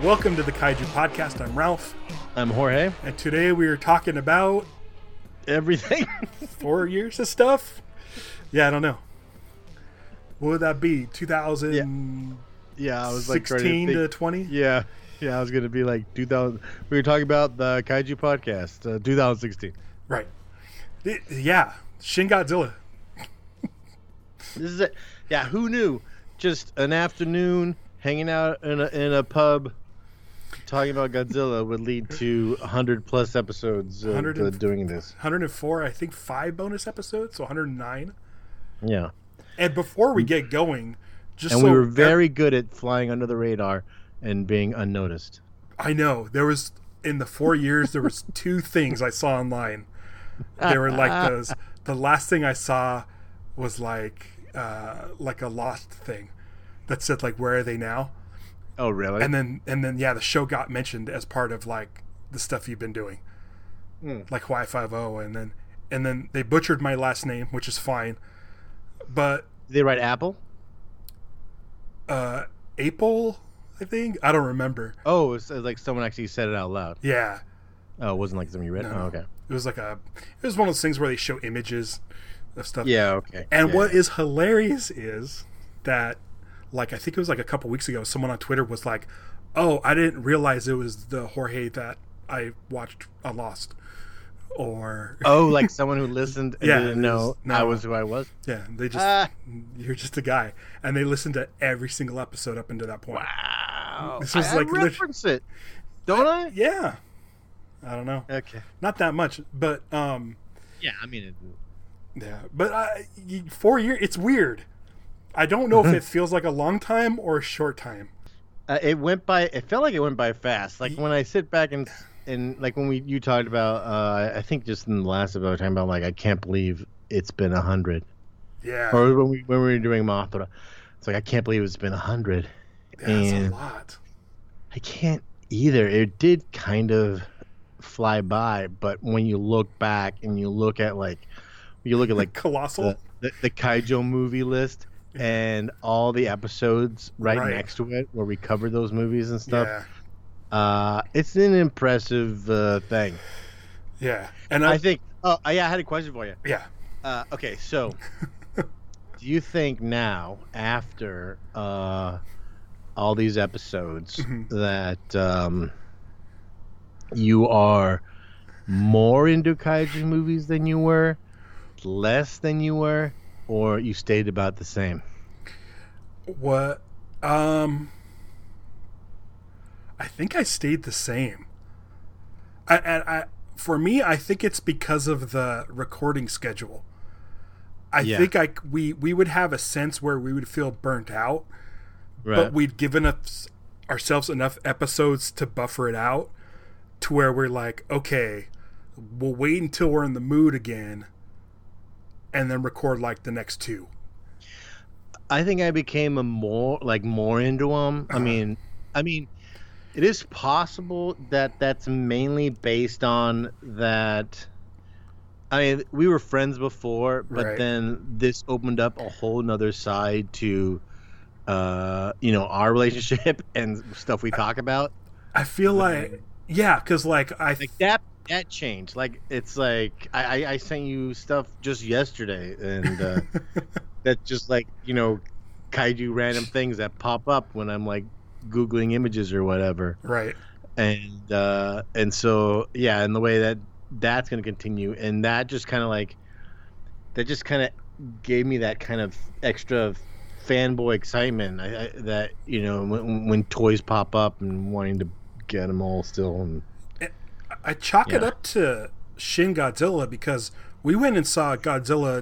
Welcome to the Kaiju Podcast. I'm Ralph. I'm Jorge. And today we are talking about everything. 4 years of stuff? Yeah, I don't know. What would that be? 2000? Yeah, I was 16 to 20? Yeah, I was going to be like 2000. We were talking about the Kaiju Podcast, 2016. Right. Yeah, Shin Godzilla. This is it. Yeah, who knew? Just an afternoon hanging out in a pub talking about Godzilla would lead to 100 plus episodes of doing this. 104, I think 5 bonus episodes, so 109. Yeah. And before we get going, we were very good at flying under the radar and being unnoticed. I know. There was, in the 4 years, there was 2 things I saw online. They were like those. The last thing I saw was like a Lost thing that said like, where are they now? Oh, really? And then yeah, the show got mentioned as part of like the stuff you've been doing, like Y50, and then they butchered my last name, which is fine. But did they write Apple? Apple, I think. I don't remember. Oh, it's like someone actually said it out loud. Yeah. Oh, it wasn't like something you read. No. Oh, okay. It was one of those things where they show images of stuff. Yeah. Okay. And what is hilarious is that, like, I think it was like a couple weeks ago, someone on Twitter was like, "Oh, I didn't realize it was the Jorge that I watched on Lost." Or like someone who listened and didn't know I was who I was. Yeah, they just you're just a guy, and they listened to every single episode up until that point. Wow, this was I reference it, don't I? Yeah, I don't know. Okay, not that much, but yeah, I mean, yeah, but 4 years. It's weird. I don't know if it feels like a long time or a short time. It went by. It felt like it went by fast. Like when I sit back and like when you talked about, I think just in the last episode, talking about like I can't believe it's been 100. Yeah. Or when we were doing Mothra, it's like I can't believe it's been 100. Yeah, that's a lot. I can't either. It did kind of fly by, but when you look back and you look at like Colossal, the Kaiju movie list. And all the episodes right next to it where we covered those movies and stuff. Yeah. It's an impressive thing. Yeah. And I think... Oh, yeah, I had a question for you. Yeah. Okay, so... do you think now, after all these episodes, that you are more into Kaiju movies than you were? Less than you were? Or you stayed about the same? What? I think I stayed the same. For me, I think it's because of the recording schedule. I think we would have a sense where we would feel burnt out, but we'd given ourselves enough episodes to buffer it out to where we're like, okay, we'll wait until we're in the mood again and then record like the next 2. I think I became more into them. I mean, it is possible that that's mainly based on that. I mean, we were friends before, but then this opened up a whole nother side to, our relationship and stuff we talk about. I feel like, yeah, because like that changed. Like it's like I sent you stuff just yesterday, and that's just like kaiju random things that pop up when I'm like Googling images or whatever. Right. And so yeah, and the way that's going to continue, and that just kind of gave me that kind of extra fanboy excitement. That when toys pop up and wanting to get them all still and. I chalk it up to Shin Godzilla because we went and saw Godzilla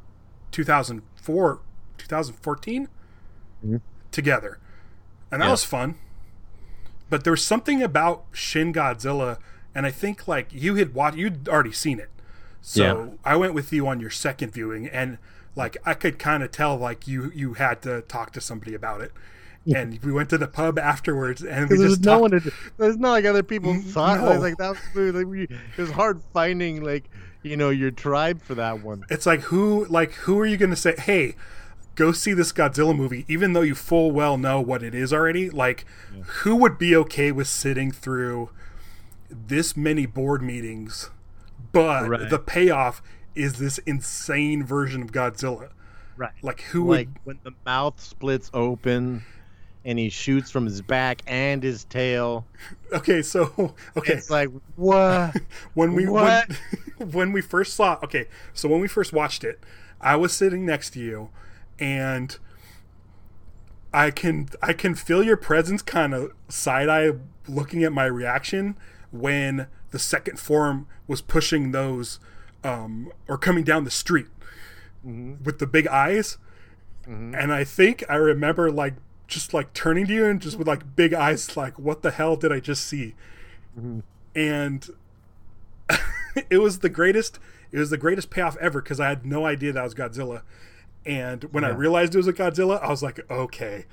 2014 together, and that was fun. But there was something about Shin Godzilla, and I think like you'd already seen it, so I went with you on your second viewing, and like I could kind of tell like you had to talk to somebody about it. And we went to the pub afterwards, and we just talked. There's not like other people saw it. No. Like that was like it was hard finding like your tribe for that one. It's like who are you going to say? Hey, go see this Godzilla movie, even though you full well know what it is already. Like, who would be okay with sitting through this many board meetings, but the payoff is this insane version of Godzilla? Right. Like, who like would... when the mouth splits open and he shoots from his back and his tail. Okay, so it's like, what? when we first saw, okay, so when we first watched it, I was sitting next to you, and I can feel your presence, kind of side eye looking at my reaction when the second form was pushing those or coming down the street with the big eyes. And I think I remember like just like turning to you and just with like big eyes, like, what the hell did I just see? And it was the greatest payoff ever, because I had no idea that was Godzilla. And when I realized it was a Godzilla, I was like, okay,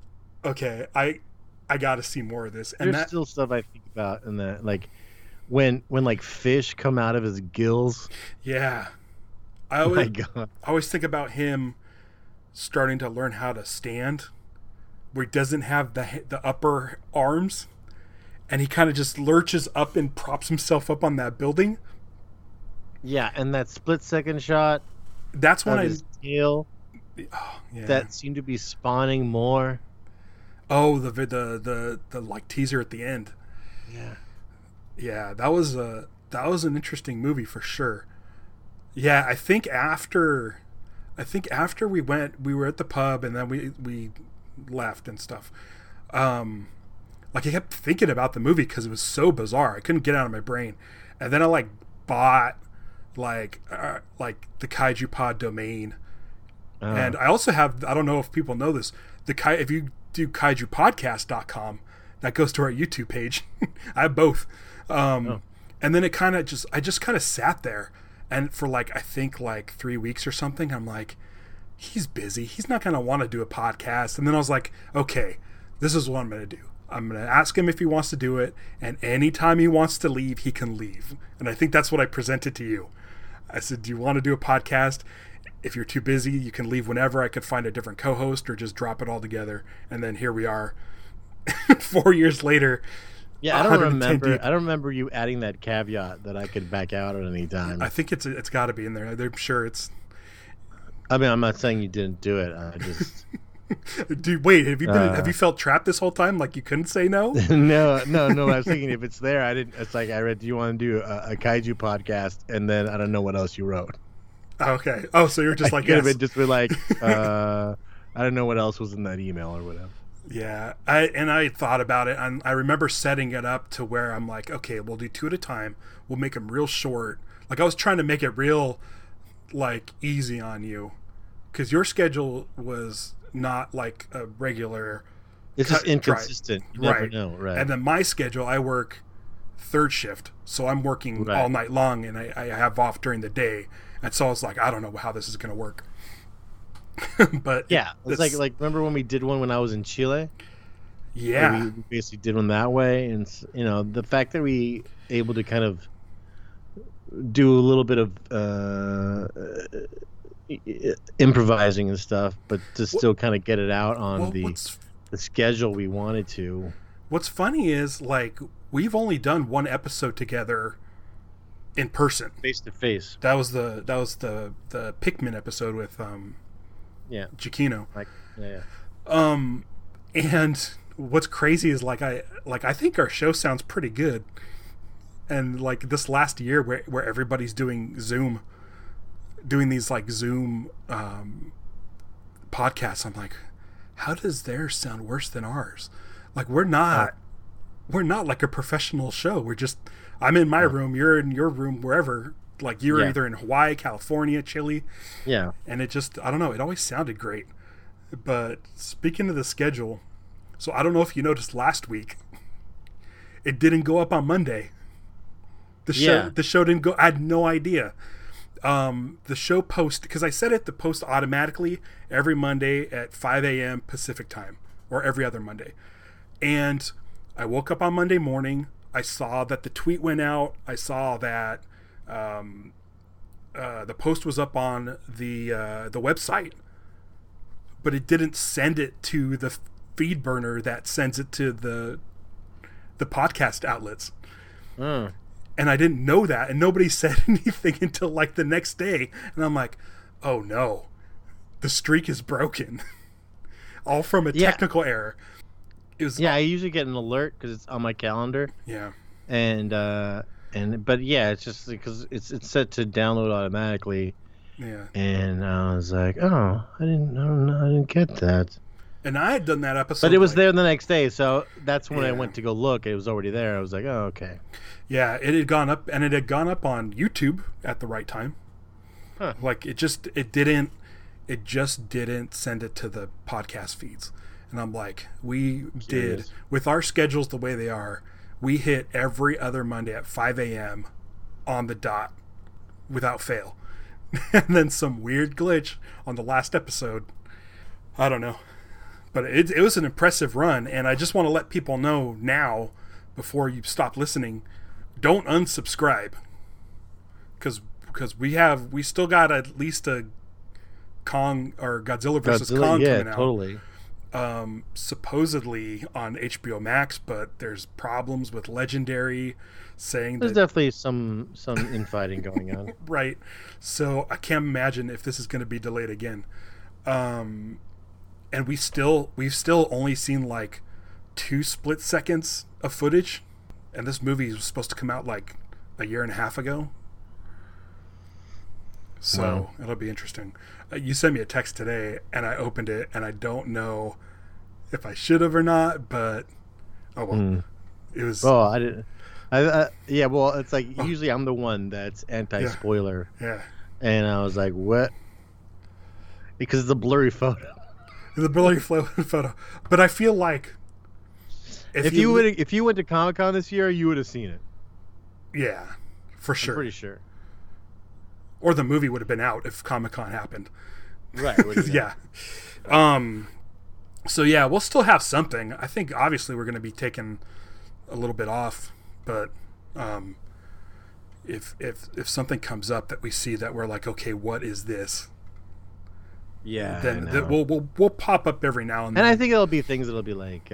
I got to see more of this. And there's still stuff I think about in that, like when like fish come out of his gills. Yeah, I always think about him starting to learn how to stand, where he doesn't have the upper arms, and he kind of just lurches up and props himself up on that building. Yeah, and that split-second shot. That's when his tail. That seemed to be spawning more. Oh, the like teaser at the end. Yeah, that was an interesting movie for sure. Yeah, I think after we were at the pub and then we left and stuff. Like, I kept thinking about the movie because it was so bizarre. I couldn't get it out of my brain. And then I like bought like the Kaiju Pod domain. And I also have, I don't know if people know this, if you do kaijupodcast.com, that goes to our YouTube page. I have both. And then it kind of I just kind of sat there, and for like, I think like 3 weeks or something, I'm like, he's busy. He's not going to want to do a podcast. And then I was like, okay, this is what I'm going to do. I'm going to ask him if he wants to do it, and anytime he wants to leave, he can leave. And I think that's what I presented to you. I said, do you want to do a podcast? If you're too busy, you can leave whenever. I could find a different co-host or just drop it all together. And then here we are 4 years later. Yeah, I don't remember you adding that caveat that I could back out at any time. I think it's got to be in there. I'm sure it's... I mean, I'm not saying you didn't do it. I just... Dude, wait, have you felt trapped this whole time? Like you couldn't say no? No. I was thinking if it's there, I didn't. It's like I read, do you want to do a kaiju podcast? And then I don't know what else you wrote. Okay. Oh, so you're just like, yes. Just be like, I don't know what else was in that email or whatever. Yeah, I thought about it, and I remember setting it up to where I'm like, okay, we'll do 2 at a time. We'll make them real short. Like, I was trying to make it real, like, easy on you, because your schedule was not like a regular. It's just inconsistent. You never know, right? And then my schedule, I work third shift, so I'm working all night long, and I have off during the day, and so I was like, I don't know how this is going to work. But yeah, it's like remember when we did one when I was in Chile? Yeah, we basically did one that way, and you know, the fact that we able to kind of do a little bit of improvising and stuff, but to still kind of get it out on the schedule we wanted to. What's funny is, like, we've only done one episode together in person, face to face. That was the Pikmin episode with Giacchino. And what's crazy is I think our show sounds pretty good, and like this last year where everybody's doing these like Zoom podcasts, I'm like, how does theirs sound worse than ours? Like, we're not like a professional show. I'm in my room, you're in your room, wherever. Like, you're either in Hawaii, California, Chile. Yeah. And it just, I don't know, it always sounded great. But speaking of the schedule, so I don't know if you noticed last week, it didn't go up on Monday. The show didn't go. I had no idea. The show because I set the post automatically every Monday at 5 a.m. Pacific time, or every other Monday. And I woke up on Monday morning. I saw that the tweet went out. I saw that the post was up on the website. but it didn't send it to the feed burner that sends it to the podcast outlets. And I didn't know that, and nobody said anything until like the next day, and I'm like, oh no, the streak is broken. All from a technical error. It was I usually get an alert because it's on my calendar. Yeah. But yeah, it's just because it's set to download automatically. Yeah. And I was like, oh, I didn't get that. And I had done that episode, but it was there the next day, so that's when I went to go look. It was already there. I was like, oh, okay. Yeah, it had gone up, and it had gone up on YouTube at the right time. Huh. Like it just didn't send it to the podcast feeds. And I'm like, we did, with our schedules the way they are, we hit every other Monday at 5 a.m. on the dot without fail. And then some weird glitch on the last episode. I don't know. But it was an impressive run, and I just want to let people know now, before you stop listening, don't unsubscribe. Because we still got at least a Kong or Godzilla vs. Kong coming out. Totally. Supposedly on HBO Max, but there's problems with Legendary saying there's definitely some infighting going on. Right. So I can't imagine if this is going to be delayed again. And we've still only seen like 2 split seconds of footage, and this movie was supposed to come out like a year and a half ago. So It'll be interesting. You sent me a text today, and I opened it, and I don't know if I should have or not, but oh well. It was. Oh, I didn't. Yeah, well, it's like usually I'm the one that's anti-spoiler. Yeah. And I was like, what? Because it's a blurry photo. The blurry photo. But I feel like if you went to Comic-Con this year, you would have seen it. Yeah, for sure. I'm pretty sure. Or the movie would have been out if Comic-Con happened. Right. Yeah. So yeah, we'll still have something. I think obviously we're going to be taking a little bit off, but if something comes up that we see that we're like, okay, what is this? Yeah. Then we'll pop up every now and then. And I think it'll be things that'll be like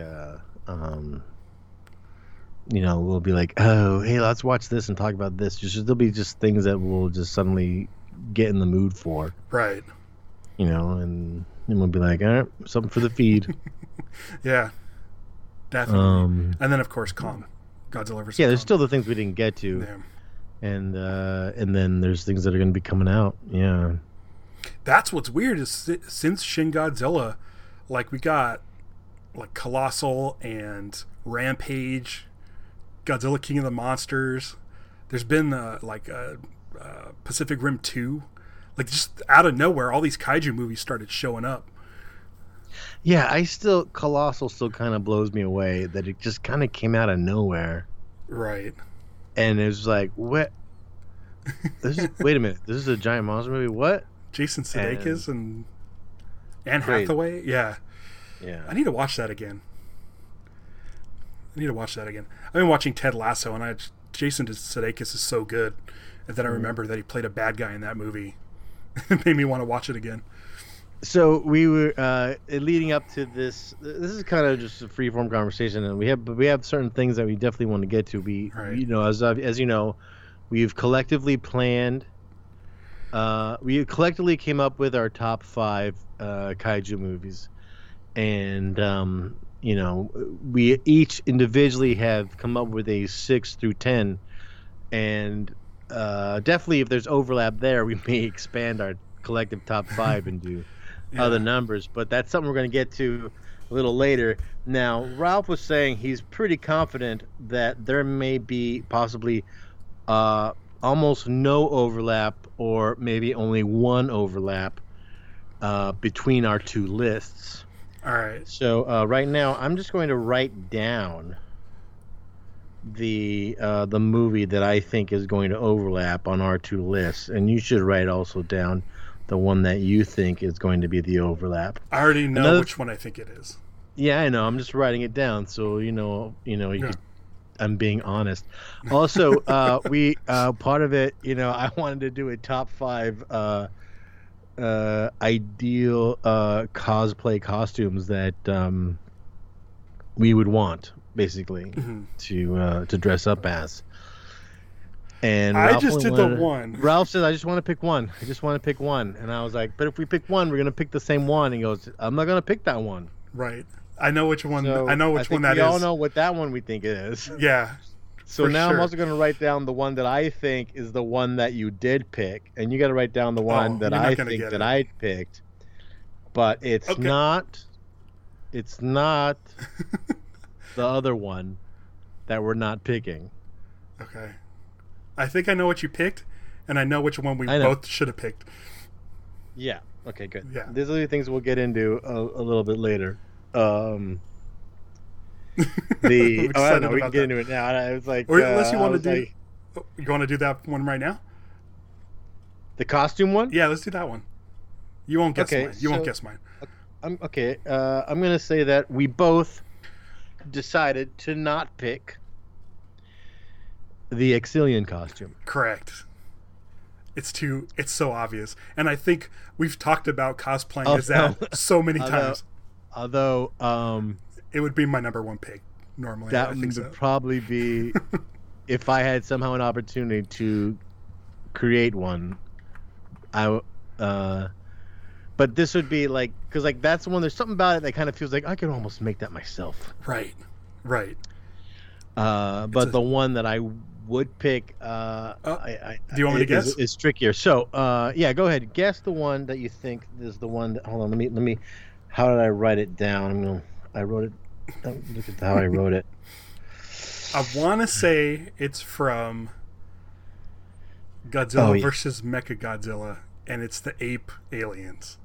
we'll be like, oh, hey, let's watch this and talk about this. There'll be just things that we'll just suddenly get in the mood for. Right. And we'll be like, all right, something for the feed. Yeah. Definitely. And then, of course, Kong. Godzilla vs. Yeah, there's still the things we didn't get to. Yeah. And then there's things that are going to be coming out. Yeah. That's what's weird is since Shin Godzilla, like we got like Colossal and Rampage, Godzilla King of the Monsters. There's been Pacific Rim 2. Like just out of nowhere, all these kaiju movies started showing up. Yeah, Colossal still kind of blows me away that it just kind of came out of nowhere. Right. And it was like, what? Wait a minute. This is a giant monster movie? What? Jason Sudeikis and Anne Hathaway? Yeah. Yeah. I need to watch that again. I've been watching Ted Lasso, and Jason Sudeikis is so good. And then I remember that he played a bad guy in that movie. It made me want to watch it again. So we were leading up to this. This is kind of just a free-form conversation, and we have certain things that we definitely want to get to. As you know, we've collectively planned. We collectively came up with our top 5 kaiju movies, and we each individually have come up with a 6 through 10, and definitely if there's overlap there, we may expand our collective top 5 and do other numbers, but that's something we're going to get to a little later. Now, Ralph was saying he's pretty confident that there may be possibly almost no overlap, or maybe only one overlap between our 2 lists. All right. So right now, I'm just going to write down the movie that I think is going to overlap on our 2 lists, and you should write also down the one that you think is going to be the overlap. I already know which one I think it is. Yeah, I know. I'm just writing it down, so I'm being honest. Also, we part of it, I wanted to do a top 5 ideal cosplay costumes that we would want, basically, to dress up as. And I just did the one. Ralph says, "I just want to pick one. I just want to pick one." And I was like, "But if we pick one, we're gonna pick the same one." He goes, "I'm not gonna pick that one." Right. I know which one. So I know which one that is. We all know what that one we think it is. Yeah. So now I'm also going to write down the one that I think is the one that you did pick, and you got to write down the one that I think that I picked. But it's not. It's not the other one that we're not picking. Okay. I think I know what you picked, and I know which one we both should have picked. Yeah. Okay. Good. Yeah. These are the things we'll get into a little bit later. I don't know. We can get into it now. I was like, or unless you want to do, you want to do that one right now? The costume one? Yeah, let's do that one. You won't guess mine. You won't guess mine. I'm gonna say that we both decided to not pick the Exilian costume. Correct. It's so obvious, and I think we've talked about cosplaying as that so many times. Although, it would be my number one pick normally. That would probably be if I had somehow an opportunity to create one. But this would be like, because like that's the one. There's something about it that kind of feels like I could almost make that myself. Right. But the one that I would pick, do you want me to guess? Is trickier. So, yeah, go ahead. Guess the one that you think is the one. Hold on. Let me. How did I write it down? I wrote it. Look at how I wrote it. I want to say it's from Godzilla versus Mechagodzilla, and it's the ape aliens.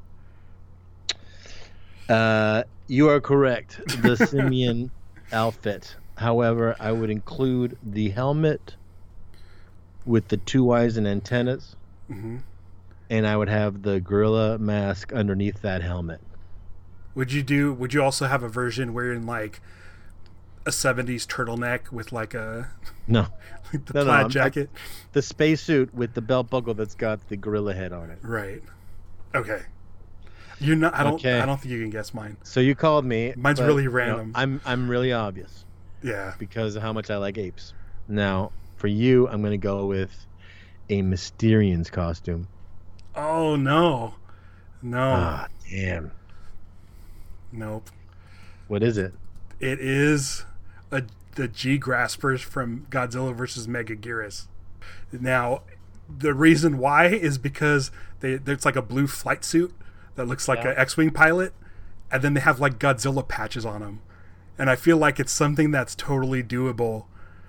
You are correct. The simian outfit. However, I would include the helmet with the two eyes and antennas, and I would have the gorilla mask underneath that helmet. Would you also have a version where you're in like a 70s turtleneck with like a plaid jacket? The spacesuit with the belt buckle that's got the gorilla head on it. Right. Okay. You're not I don't think you can guess mine. So you called me. Mine's really random. I'm really obvious. Yeah. Because of how much I like apes. Now, for you, I'm going to go with a Mysterians costume. Oh no. Ah, damn. Nope. What is it? It is the G-Graspers from Godzilla vs. Megaguirus. Now, the reason why is because there's like a blue flight suit that looks like an X-Wing pilot, and then they have like Godzilla patches on them. And I feel like it's something that's totally doable,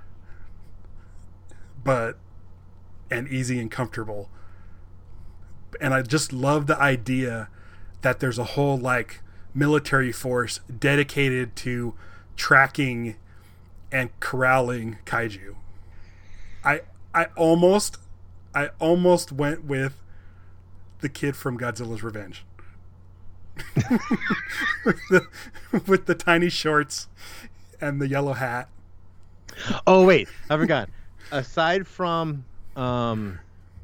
and easy and comfortable. And I just love the idea that there's a whole like military force dedicated to tracking and corralling kaiju. I almost went with the kid from Godzilla's Revenge. with the tiny shorts and the yellow hat. Oh wait, I forgot. Aside from the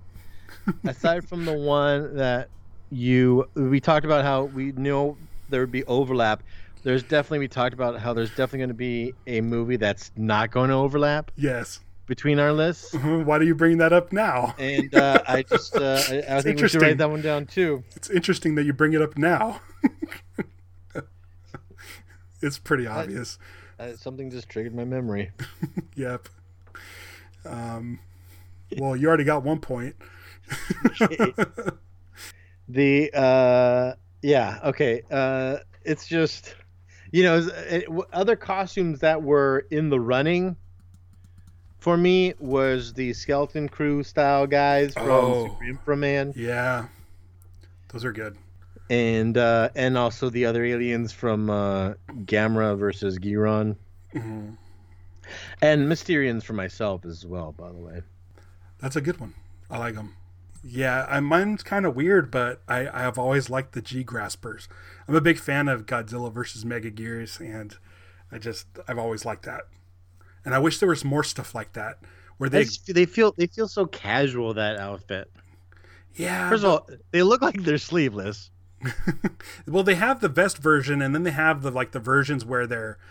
one that we talked about how we know there would be overlap. We talked about how there's definitely going to be a movie that's not going to overlap. Yes. Between our lists. Why do you bring that up now? And I think we should write that one down too. It's interesting that you bring it up now. It's pretty obvious. Something just triggered my memory. Yep. Well, you already got 1 point. It's just, other costumes that were in the running for me was the Skeleton Crew style guys from Super Inframan. Yeah, those are good. And also the other aliens from Gamera versus Giron. Mm-hmm. And Mysterians for myself as well, by the way. That's a good one. I like them. Yeah, mine's kind of weird, but I have always liked the G-Graspers. I'm a big fan of Godzilla versus Megaguirus, and I've always liked that. And I wish there was more stuff like that where they feel so casual, that outfit. Yeah. First of all, they look like they're sleeveless. Well, they have the vest version, and then they have the versions where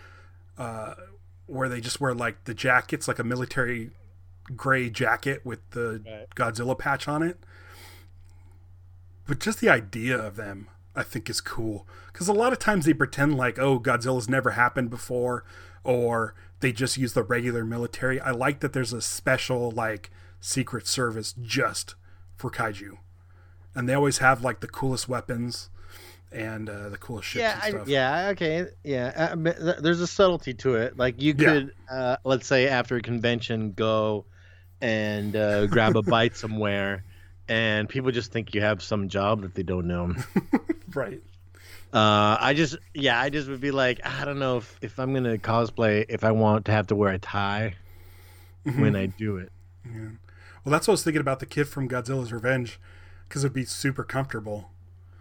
they just wear like the jackets, like a military gray jacket with the Godzilla patch on it. But just the idea of them, I think, is cool. Because a lot of times they pretend like, oh, Godzilla's never happened before, or they just use the regular military. I like that there's a special, like, Secret Service just for kaiju. And they always have, like, the coolest weapons and the coolest ships and stuff. There's a subtlety to it. Like, you could, let's say, after a convention, go and grab a bite somewhere, and people just think you have some job that they don't know. Right. I just would be like, I don't know if I'm gonna cosplay, if I want to have to wear a tie when I do it. Yeah. Well, that's what I was thinking about the kid from Godzilla's Revenge, because it'd be super comfortable.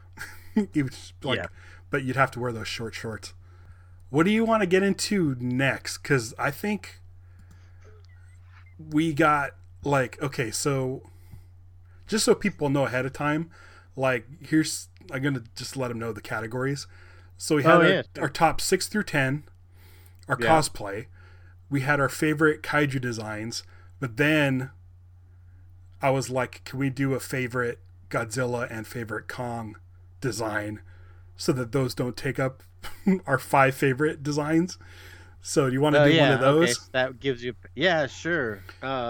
But you'd have to wear those short shorts. What do you want to get into next? Because I think we got okay, so just so people know ahead of time, I'm gonna just let them know the categories. So we had our top 6 through 10, our cosplay. We had our favorite kaiju designs, but then I was like, can we do a favorite Godzilla and favorite Kong design, so that those don't take up our 5 favorite designs? So do you want to do one of those? Okay, so that gives you, sure.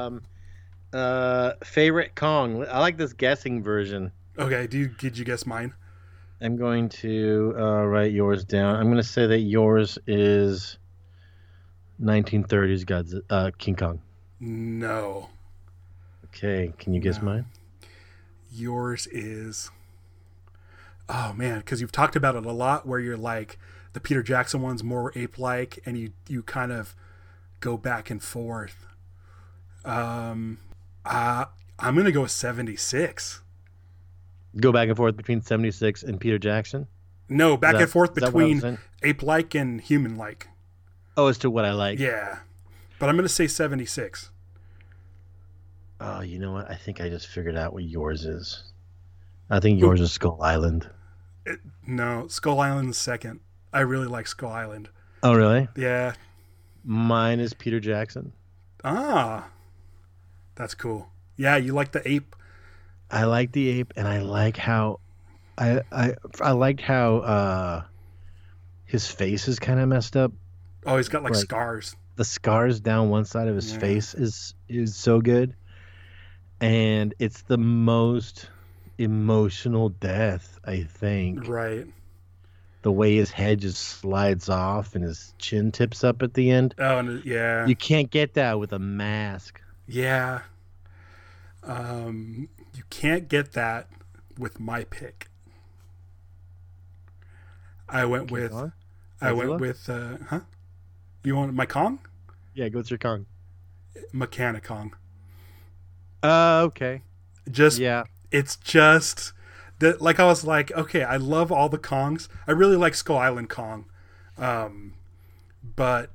Favorite Kong. I like this guessing version. Okay, did you guess mine? I'm going to write yours down. I'm going to say that yours is 1930s Godzilla, King Kong. No. Okay, can you guess mine? Yours is... Oh, man, because you've talked about it a lot, where you're like, the Peter Jackson one's more ape-like, and you kind of go back and forth. I'm going to go with 76. Go back and forth between 76 and Peter Jackson? No, back and forth between ape-like and human-like. Oh, as to what I like? Yeah. But I'm going to say 76. Oh, you know what? I think I just figured out what yours is. I think yours is Skull Island. No, Skull Island's second. I really like Skull Island. Oh, really? Yeah. Mine is Peter Jackson. Ah. That's cool. Yeah, you like the ape. I like the ape, and I like how I liked how his face is kind of messed up. Oh, he's got like scars. The scars down one side of his face is so good. And it's the most emotional death, I think. Right. The way his head just slides off and his chin tips up at the end. Oh, and yeah. You can't get that with a mask. Yeah. You can't get that with my pick. I went with You want my Kong? Yeah, go with your Kong. Mechanicong. Okay. It's just that, like, I was like, okay, I love all the Kongs. I really like Skull Island Kong. But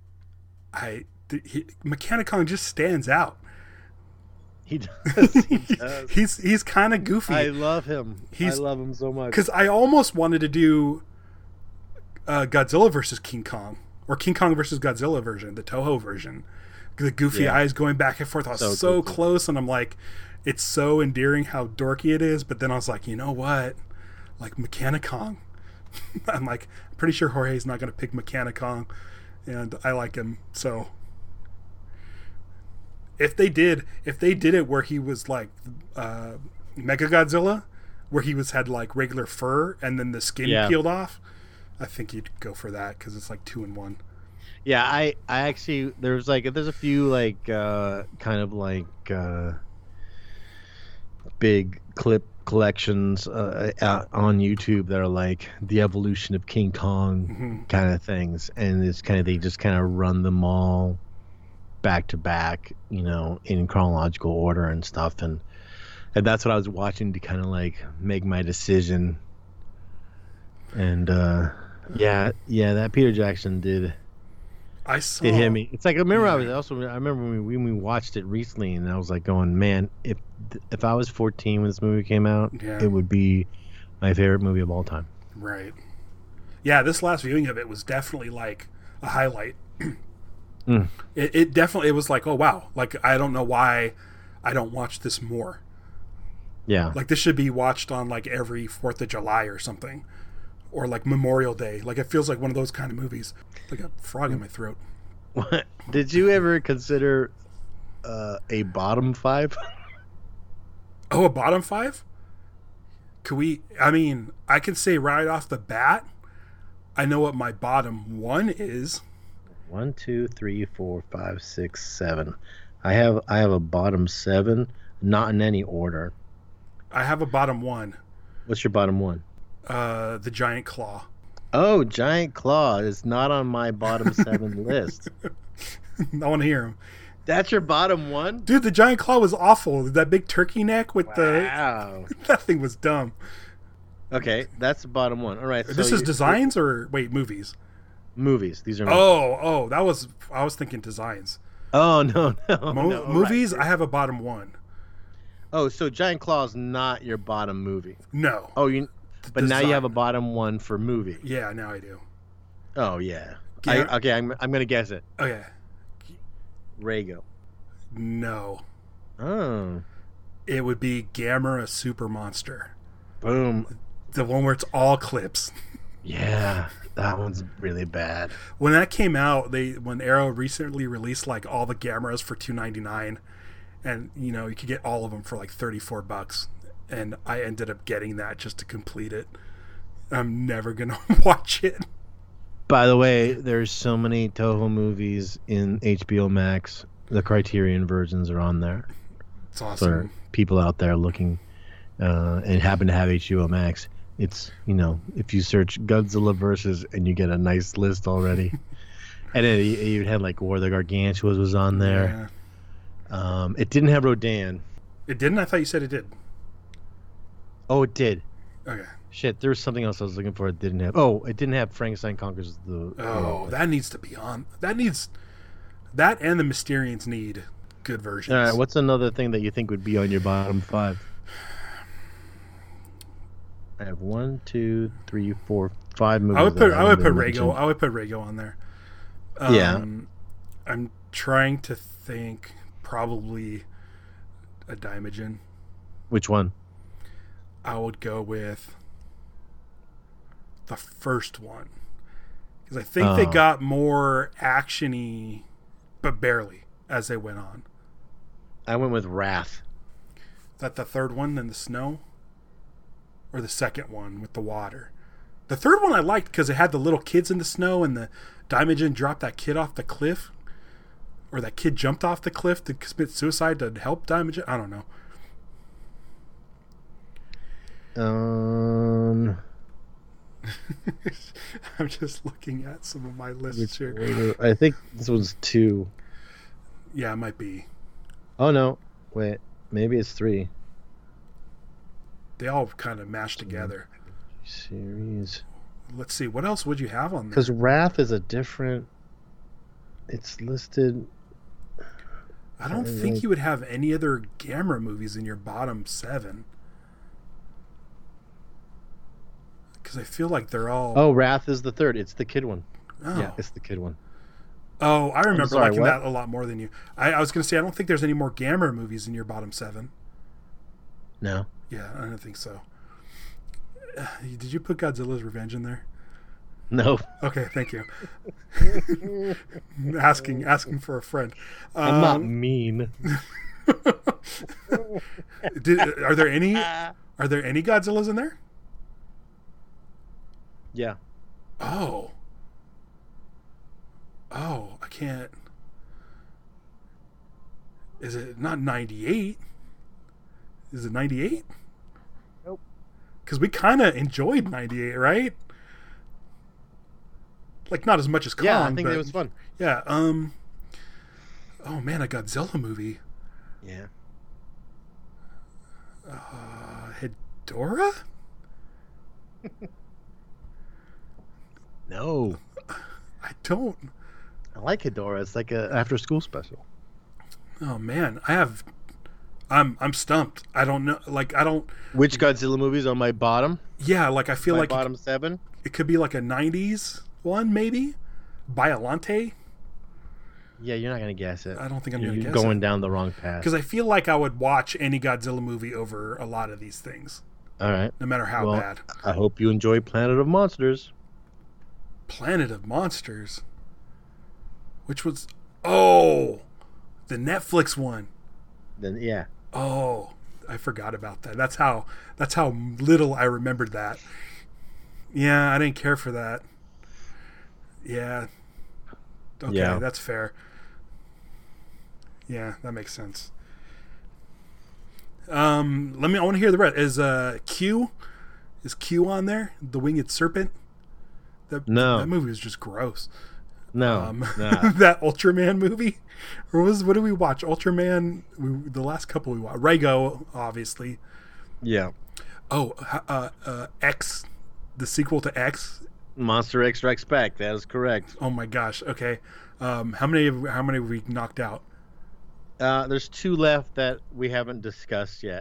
Mechanicong just stands out. He does. He does. He's kind of goofy. I love him. I love him so much. Because I almost wanted to do Godzilla versus King Kong, or King Kong versus Godzilla version, the Toho version. The goofy eyes going back and forth. I was so close, and I'm like, it's so endearing how dorky it is. But then I was like, you know what? Like Mechanicong. I'm like, I'm pretty sure Jorge's not going to pick Mechanicong, and I like him. So if they did it where he was like Mechagodzilla, where he had like regular fur and then the skin peeled off, I think you'd go for that because it's like 2 in 1. Yeah, I actually there's a few like kind of like big clip collections on YouTube that are like the evolution of King Kong kind of things, and it's kind of they just kind of run them all back to back, in chronological order and stuff, and that's what I was watching to kind of like make my decision. And that Peter Jackson did I saw. It hit me. It's like I remember. Yeah. I remember when we watched it recently, and I was like going, man, if I was 14 when this movie came out, Yeah. it would be my favorite movie of all time. Right. Yeah, this last viewing of it was definitely like a highlight. Mm. It definitely, it was like, oh wow, like I don't know why I don't watch this more. Yeah. Like this should be watched on like every 4th of July or something, or like Memorial Day. Like it feels like one of those kind of movies. Like a frog in my throat. Did you ever consider a bottom 5? Oh, a bottom 5? Could we? I mean, I can say right off the bat, I know what my bottom 1 is. 1, 2, 3, 4, 5, 6, 7. I have a bottom 7, not in any order. I have a bottom 1. What's your bottom 1? The Giant Claw. Oh, Giant Claw is not on my bottom 7 list. I want to hear him. That's your bottom 1? Dude, the Giant Claw was awful. That big turkey neck with Wow. that thing was dumb. Okay, that's the bottom 1. All right. This is designs or wait, movies? Movies. These are movies. Oh, I was thinking designs. Oh, no. Movies, Right. I have a bottom 1. Oh, so Giant Claw's not your bottom movie. No. Oh, but now you design. have a bottom 1 for movie. Yeah, now I do. Oh, yeah. Yeah. I'm going to guess it. Okay. Rago. No. Oh. It would be Gamera Super Monster. Boom. The one where it's all clips. Yeah, that one's really bad. When that came out, when Arrow recently released like all the Gameras for $2.99, and you know you could get all of them for like $34, and I ended up getting that just to complete it. I'm never gonna watch it. By the way, there's so many Toho movies in HBO Max. The Criterion versions are on there. It's awesome. For people out there looking and happen to have HBO Max. It's, if you search Godzilla versus and you get a nice list already. And then it even had like War of the Gargantuas was on there. Yeah. It didn't have Rodan. It didn't? I thought you said it did. Oh, it did. Okay. Shit, there was something else I was looking for. It didn't have. Oh, it didn't have Frankenstein Conquers the. Oh, that needs to be on. That and the Mysterians need good versions. All right, what's another thing that you think would be on your bottom 5? I have 1, 2, 3, 4, 5 movies. I would put Rago. I would put Rago on there. Yeah. I'm trying to think. Probably a Daimogen. Which one? I would go with the first one because I think they got more actiony, but barely as they went on. I went with Wrath. Is that the third one in the snow, or the second one with the water? The third one I liked because it had the little kids in the snow, and the Daimogen dropped that kid off the cliff, or that kid jumped off the cliff to commit suicide to help Daimogen. I don't know. I'm just looking at some of my lists here. I think this was 2. Yeah, it might be. Oh no, wait, maybe it's 3. They all kind of mashed together. Series. Let's see, what else would you have on there? Because Wrath is a different. It's listed. I don't think you would have any other Gamera movies in your bottom 7. Because I feel like they're all... Oh, Wrath is the third. It's the kid one. Oh. Yeah, it's the kid one. Oh, I remember liking what? that a lot more than you. I was going to say, I don't think there's any more Gamera movies in your bottom 7. No. Yeah, I don't think so. Did you put Godzilla's Revenge in there? No. Okay, thank you. asking for a friend. I'm not mean. Are there any Godzillas in there? Yeah. Oh, I can't. Is it not 98? Is it 98? Nope. Because we kind of enjoyed 98, right? Like, not as much as Kong. Yeah, I think it was fun. Yeah. Oh man, a Godzilla movie. Yeah. Hedorah? No. I don't. I like Hedorah. It's like a after school special. Oh man, I'm stumped. I don't know. Like I don't. Which Godzilla movies on my bottom? Yeah, like I feel My like bottom 7. it could be like a '90s one, maybe. Biollante. Yeah, you're not gonna guess it. I don't think I'm gonna You're guess going it. down the wrong path. Because I feel like I would watch any Godzilla movie over a lot of these things, All right. no matter how Well, bad. I hope you enjoy Planet of Monsters. Planet of Monsters, which was the Netflix one. Then yeah. Oh, I forgot about that. That's how little I remembered that. Yeah, I didn't care for that. Yeah. Okay, Yeah. that's fair. Yeah, that makes sense. I want to hear the rest. Is Q on there? The Winged Serpent? No. That movie was just gross. No. That Ultraman movie? What did we watch? Ultraman, the last couple we watched. Rego, obviously. Yeah. Oh, X, the sequel to X. Monster X Strikes Back. That is correct. Oh my gosh. Okay. How many have we knocked out? There's 2 left that we haven't discussed yet.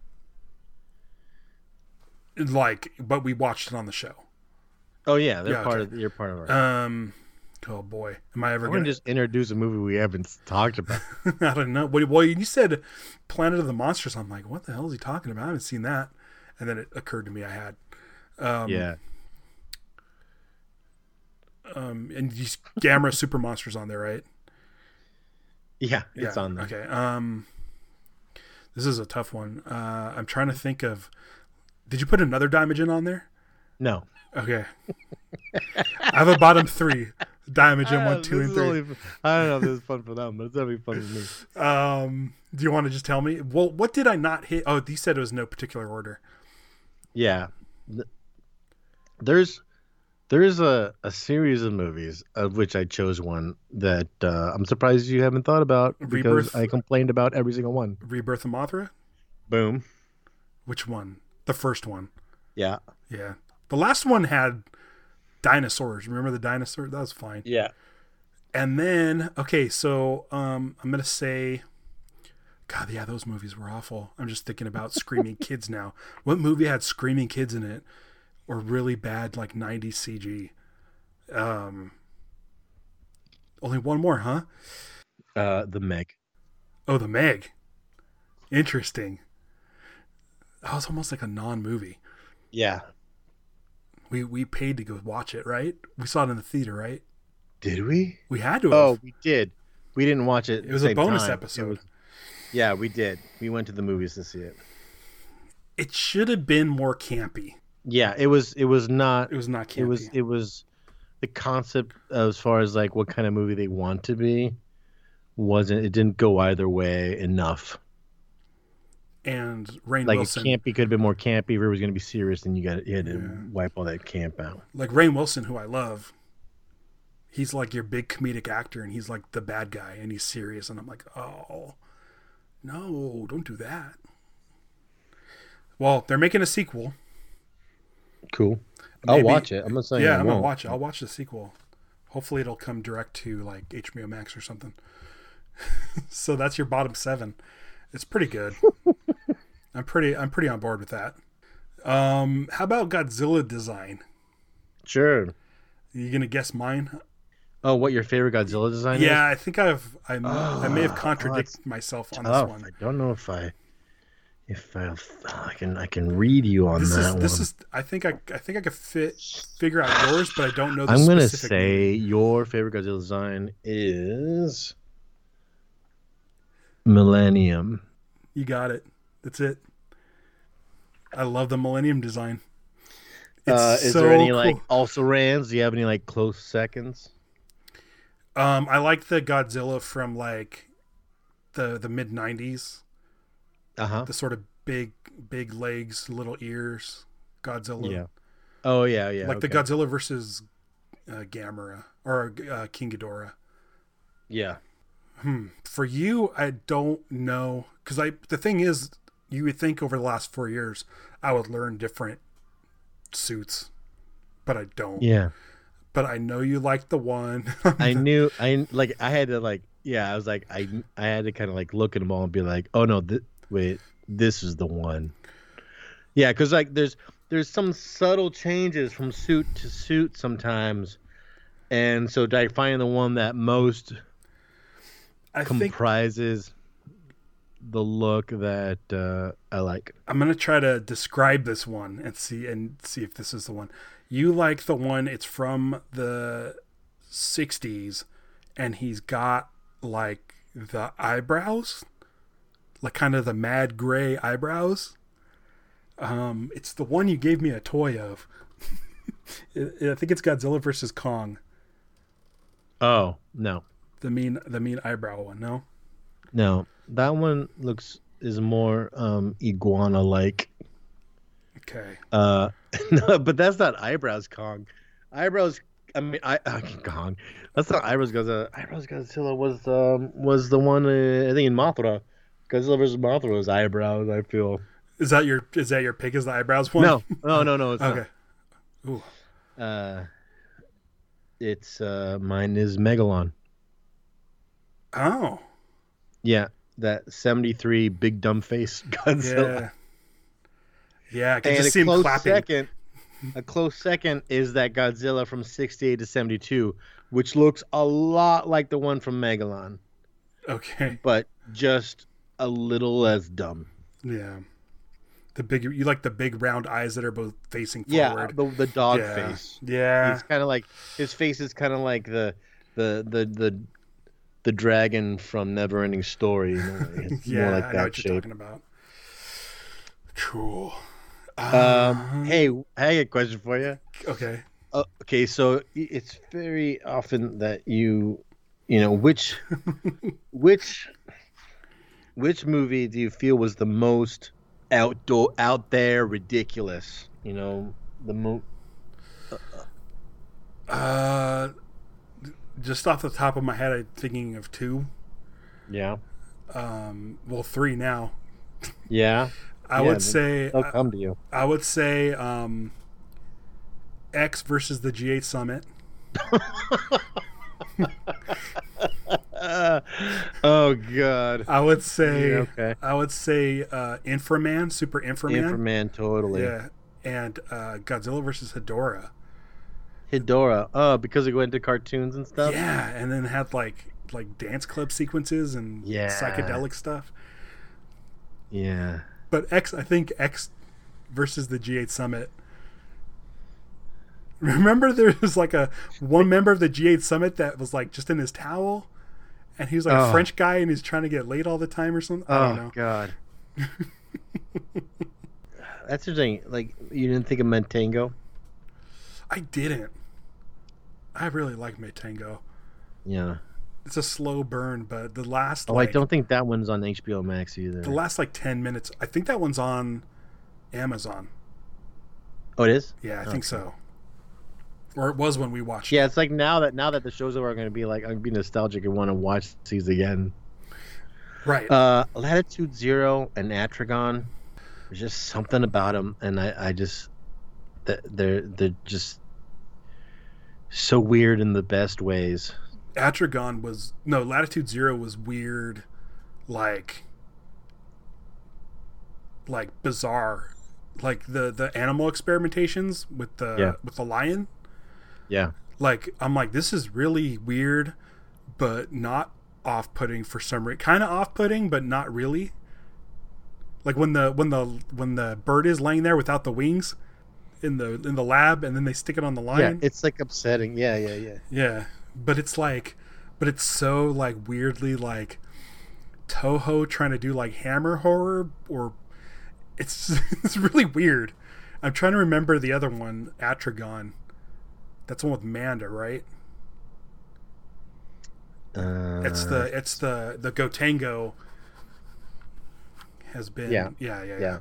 But we watched it on the show. Oh yeah, they're Yeah, okay. you're part of our. Oh boy, am I ever I'm gonna gonna just introduce a movie we haven't talked about. I don't know. Well, you said Planet of the Monsters. I'm like, what the hell is he talking about? I haven't seen that. And then it occurred to me I had. Yeah. And these Gamera Super Monsters on there, right? Yeah, it's on there. Okay. This is a tough one. I'm trying to think of. Did you put another Daimajin on there? No. Okay. I have a bottom 3. Daimajin 1, 2, and 3. I don't know if this is fun for them, but it's gonna be fun for me. Do you want to just tell me? Well, what did I not hit? Oh, you said it was no particular order. Yeah. There's a series of movies of which I chose one that I'm surprised you haven't thought about because Rebirth? I complained about every single one. Rebirth of Mothra? Boom. Which one? The first one. Yeah. Yeah. The last one had dinosaurs. Remember the dinosaur? That was fine. Yeah. And then, okay, so I'm going to say, God, yeah, those movies were awful. I'm just thinking about screaming kids now. What movie had screaming kids in it? Or really bad, like 90s CG? Only one more, huh? The Meg. Oh, The Meg. Interesting. That was almost like a non-movie. Yeah. We paid to go watch it, right? We saw it in the theater, right? Did we? We had to have. Oh, we did. We didn't watch it. It was a bonus episode. Yeah, we did. We went to the movies to see it. It should have been more campy. Yeah, it was not. It was not campy. It was the concept as far as like what kind of movie they want to be wasn't. It didn't go either way enough. And Rainn Like Wilson, campy could have been more campy. If it was going to be serious, then you had to wipe all that camp out. like Rainn Wilson, who I love, he's like your big comedic actor, and he's like the bad guy, and he's serious, and I'm like, oh, no, don't do that. Well, they're making a sequel. Cool. Maybe, I'll watch it. I'm not saying yeah, I I'm won't. gonna watch it. I'll watch the sequel. Hopefully, it'll come direct to like HBO Max or something. So that's your bottom 7. It's pretty good. I'm pretty on board with that. How about Godzilla design? Sure. You gonna guess mine? Oh, what your favorite Godzilla design is? Yeah, I think I may have contradicted myself on this one. I don't know if I can read you on that one. This is I think I could figure out yours, but I don't know the I'm gonna specific say movie. your favorite Godzilla design is Millennium. You got it. That's it. I love the Millennium design. Is so there any cool. like also rans? Do you have any like close seconds? I like the Godzilla from like the mid 90s. Uh-huh. The sort of big legs, little ears Godzilla. Yeah. Oh yeah. Like the Godzilla versus Gamera or King Ghidorah. Yeah. For you, I don't know, because the thing is, you would think over the last 4 years I would learn different suits, but I don't. Yeah. but I know you like the one. I had to like, yeah, I was like, I had to kind of like look at them all and be like, oh no, wait, this is the one. Yeah, because like there's some subtle changes from suit to suit sometimes, and so I find the one that most comprises the look that I like. I'm gonna try to describe this one and see if this is the one. You like the one, it's from the 60s, and he's got like the eyebrows, like kind of the mad gray eyebrows. It's the one you gave me a toy of. I think it's Godzilla versus Kong. Oh no, the mean eyebrow one. No, that one is more iguana like. Okay. No, but that's not eyebrows Kong. Eyebrows. I mean, Kong. That's not eyebrows Godzilla. Eyebrows Godzilla was the one I think in Mothra. Godzilla vs. Mothra was eyebrows. I feel. Is that your pick? Is the eyebrows one? No. It's okay. Not. Ooh. It's mine is Megalon. Oh. Yeah, that 73 big dumb face Godzilla. Yeah, I can just see him clapping. A close second is that Godzilla from 68 to 72, which looks a lot like the one from Megalon. Okay. But just a little less dumb. Yeah. You like the big round eyes that are both facing forward. Yeah, the dog face. Yeah. It's kind of like his face is kind of like the dragon from Neverending Story. It's more like I that know what shape. you're talking about. Cool. Hey, I got a question for you. Okay. Okay, so it's very often that you know which movie do you feel was the most out there ridiculous? You know, just off the top of my head, I'm thinking of two. Yeah. Well, three now. Yeah. I would say they'll come to you. I would say X versus the G8 Summit. Oh God. I would say Inframan, Super Inframan. Inframan, totally. Yeah. And Godzilla versus Hedorah. Oh, because it went to cartoons and stuff? Yeah, and then had like dance club sequences and psychedelic stuff. Yeah. But I think X versus the G8 Summit. Remember there was like one member of the G8 Summit that was like just in his towel, and he was like a French guy and he's trying to get laid all the time or something. I don't know. God. That's interesting. Like, you didn't think of Matango? I didn't. I really like Matango. Yeah. It's a slow burn, but the last... I don't think that one's on HBO Max either. The last 10 minutes, I think that one's on Amazon. Oh, it is? Yeah, I think so. Or it was when we watched it. Yeah, it's like now that the show's over, I'm going to be like, I'm going to be nostalgic and want to watch these again. Right. Latitude Zero and Atragon, there's just something about them, and I just... They're just so weird in the best ways. Latitude Zero was weird, like bizarre, like the animal experimentations with the lion. Yeah. Like, I'm like, this is really weird, but not off-putting for some reason. Kind of off-putting, but not really. Like when the bird is laying there without the wings in the lab, and then they stick it on the lion. Yeah, it's like upsetting. Yeah. But it's so like weirdly like Toho trying to do like Hammer horror, or it's really weird. I'm trying to remember the other one, Atragon. That's the one with Manda, right? It's the Gotengo has been yeah.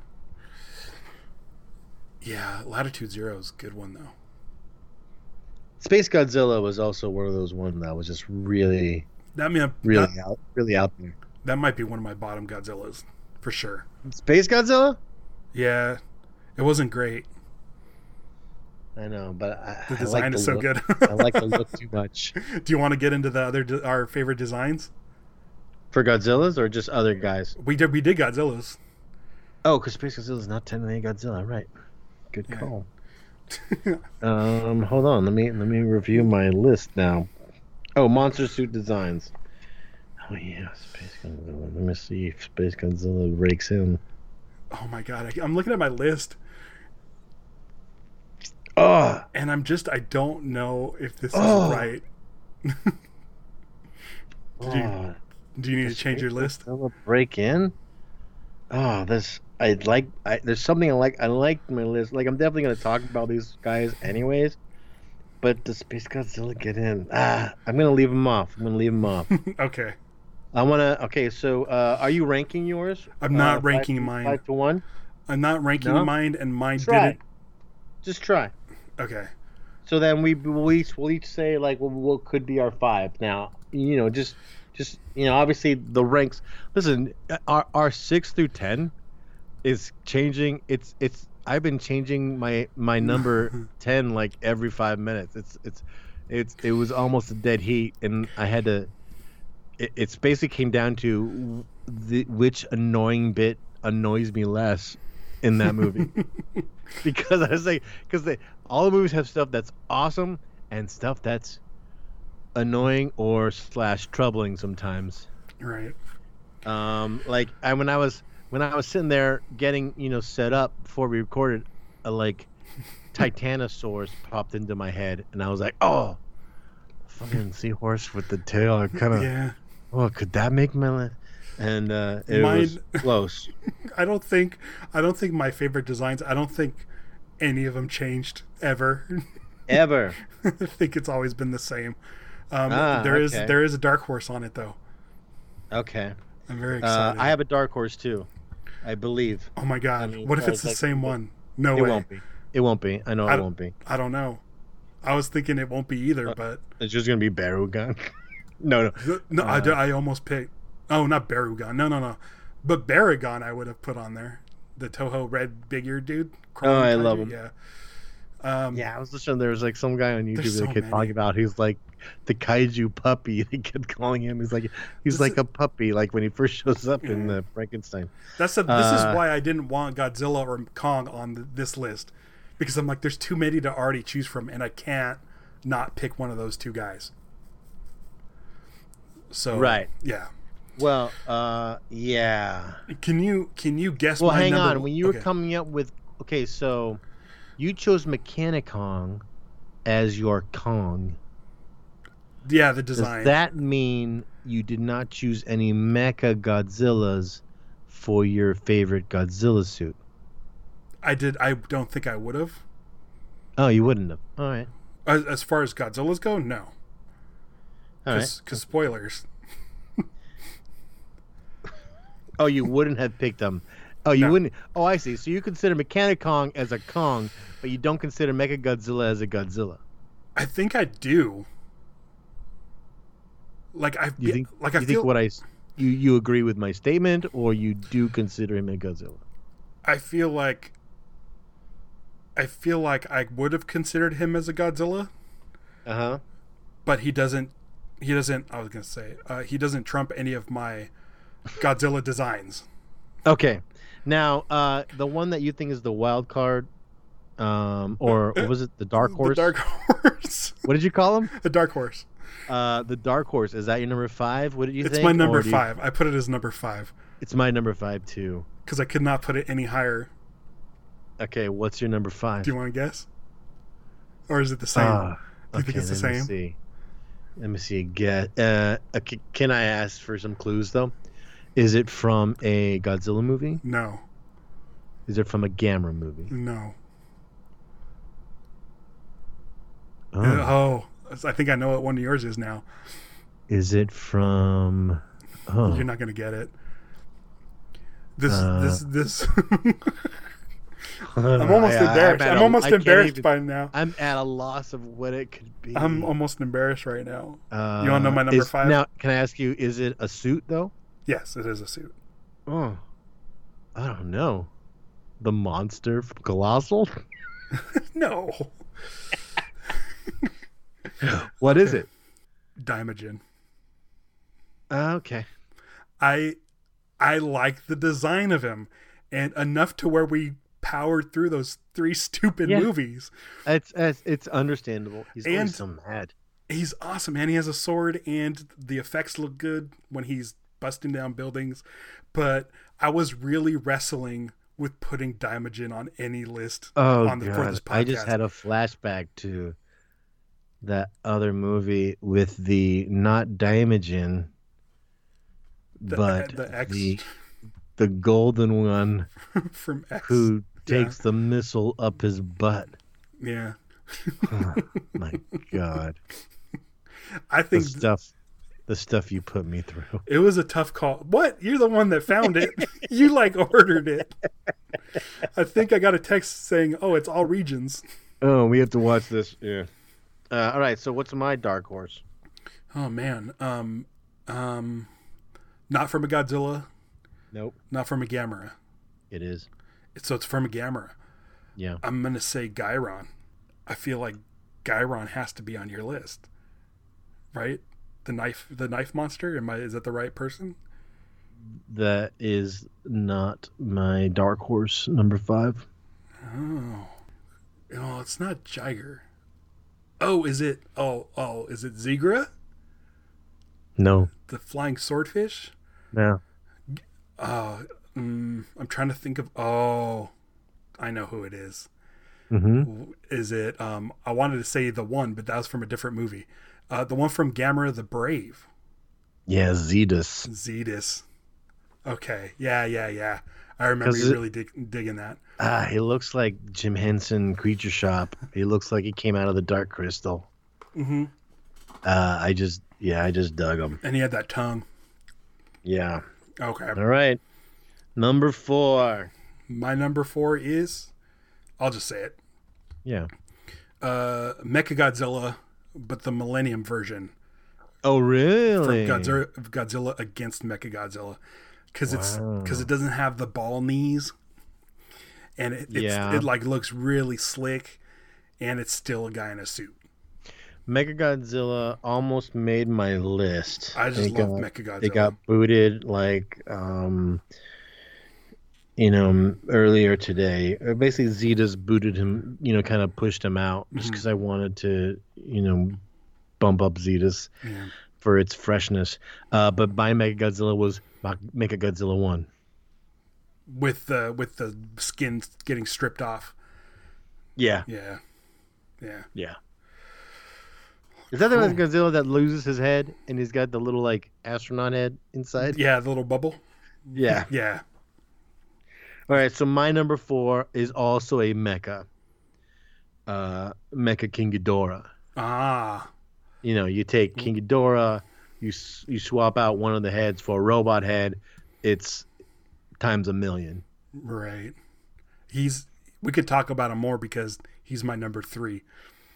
Yeah, Latitude Zero is a good one though. Space Godzilla was also one of those ones that was just really out there. That might be one of my bottom Godzillas for sure. Space Godzilla? Yeah, it wasn't great. I know, but The I like design the is so look. good. I like the look too much. Do you want to get into the other our favorite designs? For Godzilla's or just other guys? We did Godzilla's. Oh, because Space Godzilla's not technically Godzilla, right? Good Yeah. call. Hold on. Let me review my list now. Oh, monster suit designs. Oh yeah, Space Godzilla. Let me see if Space Godzilla rakes in. Oh my god, I'm looking at my list Oh, and I don't know if this is Oh. right. oh, Do you need to change your list? Godzilla break in. Oh, there's something I like. I like my list. Like I'm definitely gonna talk about these guys anyways. But does Space Godzilla get in? I'm gonna leave him off. Okay. Okay, so are you ranking yours? I'm not ranking mine. 5-1. I'm not ranking No? mine, and mine Try. didn't. Just try. Okay. So then we'll each say like what could be our 5. Now just obviously the ranks. Listen, our 6 through 10 is changing. It's I've been changing my number 10 like every 5 minutes. It was almost a dead heat, and I had to. It's basically came down to which annoying bit annoys me less in that movie. Because I was like, all the movies have stuff that's awesome and stuff that's annoying or / troubling sometimes. Right. Like when I was sitting there getting set up before we recorded, like Titanosaurus popped into my head, and I was like, oh, fucking seahorse with the tail. I kind of Yeah. Oh, could that make my list? And it was close. I don't think my favorite designs. I don't think any of them changed ever. Ever. I think it's always been the same. Okay. There is a dark horse on it though. Okay. I'm very excited. I have a dark horse too, I believe. Oh my god! I mean, what if it's the like, same one? No It way. won't be. It won't be. I know it won't be. I don't know. I was thinking it won't be either, but It's just gonna be Barugan. No. I almost picked. Oh, not Barugan. No. But Baragon I would have put on there. The Toho red big ear dude. Oh, I love him. Yeah. Yeah, I was listening. There was like some guy on YouTube so that kept many. talking about. He's like the kaiju puppy. They kept calling him. He's like a puppy. Like when he first shows up in the Frankenstein. This is why I didn't want Godzilla or Kong on this list, because I'm like, there's too many to already choose from, and I can't not pick one of those two guys. So Right. Yeah. Well, yeah. Can you guess? Well, my hang number? on. When you were Okay. coming up with so you chose Mechanicong as your Kong. Yeah, the Does design. that mean you did not choose any Mecha Godzillas for your favorite Godzilla suit? I did. I don't think I would have. Oh, you wouldn't have. All right. As far as Godzillas go, no. All right. Because spoilers. Oh, you wouldn't have picked them. Oh, you No. wouldn't. Oh, I see. So you consider Mechanicong as a Kong, but you don't consider Mecha Godzilla as a Godzilla. I think I do. Like I You think? like you I think feel what you agree with my statement, or you do consider him a Godzilla? I feel like I would have considered him as a Godzilla, Uh huh. but he doesn't. I was gonna say he doesn't trump any of my Godzilla designs. Okay. Now, the one that you think is the wild card, or was it the Dark Horse? The Dark Horse. What did you call him? The Dark Horse. The Dark Horse. Is that your number 5? What did you It's think? my number Or do you- 5. I put it as number 5 It's my number 5 too. because I could not put it any higher. Okay, what's your number 5? Do you want to guess? Or is it the same? Do you think it's the let me same? see. Let me see. Okay, can I ask for some clues though? Is it from a Godzilla movie? No. Is it from a Gamera movie? No. Oh. Oh, I think I know what one of yours is now. Is it from? Oh. You're not going to get it. This. I'm almost embarrassed. I'm almost embarrassed by now. I'm at a loss of what it could be. I'm almost embarrassed right now. You want to know my number 5? Now, can I ask you? Is it a suit though? Yes, it is a suit. Oh, I don't know. The monster from Colossal? No. What is it? Daimogen. Okay. I like the design of him, and enough to where we powered through those 3 stupid movies. It's understandable. He's always so mad. He's awesome, man. He has a sword, and the effects look good when he's busting down buildings. But I was really wrestling with putting Daimogen on any list for this podcast. I just had a flashback to that other movie with the not Daimogen, but the golden one from X, who takes the missile up his butt. Yeah. Oh, my God. I think the stuff you put me through. It was a tough call. What? You're the one that found it. You ordered it. I think I got a text saying, "Oh, it's all regions." Oh, we have to watch this. Yeah. All right. So, what's my dark horse? Oh man. Not from a Godzilla. Nope. Not from a Gamera. It is. So it's from a Gamera. Yeah. I'm gonna say Gyron. I feel like Gyron has to be on your list, right? The knife monster. Is that the right person? That is not my dark horse, number 5. Oh, it's not Jiger. Oh, is it? Oh, is it Zigra? No. The flying swordfish? No. I'm trying to think of. Oh, I know who it is. Mm-hmm. Is it? I wanted to say the one, but that was from a different movie. The one from Gamera the Brave. Yeah, Zetus. Zetus. Okay. Yeah. I remember you really digging that. He looks like Jim Henson Creature Shop. He looks like he came out of the Dark Crystal. Mm-hmm. I just dug him. And he had that tongue. Yeah. Okay. All right. Number 4. My number 4 is, I'll just say it. Yeah. Mechagodzilla, but the Millennium version. Oh, really? From Godzilla against Mechagodzilla, because it doesn't have the ball knees, and it looks really slick, and it's still a guy in a suit. Mechagodzilla almost made my list. I just love Mechagodzilla. It got booted earlier today. Basically, Zetas booted him, kind of pushed him out just because I wanted to, bump up Zetas for its freshness. But my Mechagodzilla was Mechagodzilla 1. With the skin getting stripped off. Yeah. Yeah. Is that the Mechagodzilla that loses his head and he's got the little astronaut head inside? Yeah, the little bubble. Yeah. Yeah. All right, so my number 4 is also a mecha. Mecha King Ghidorah. Ah. You take King Ghidorah, you swap out one of the heads for a robot head, it's times a million. Right. We could talk about him more because he's my number 3.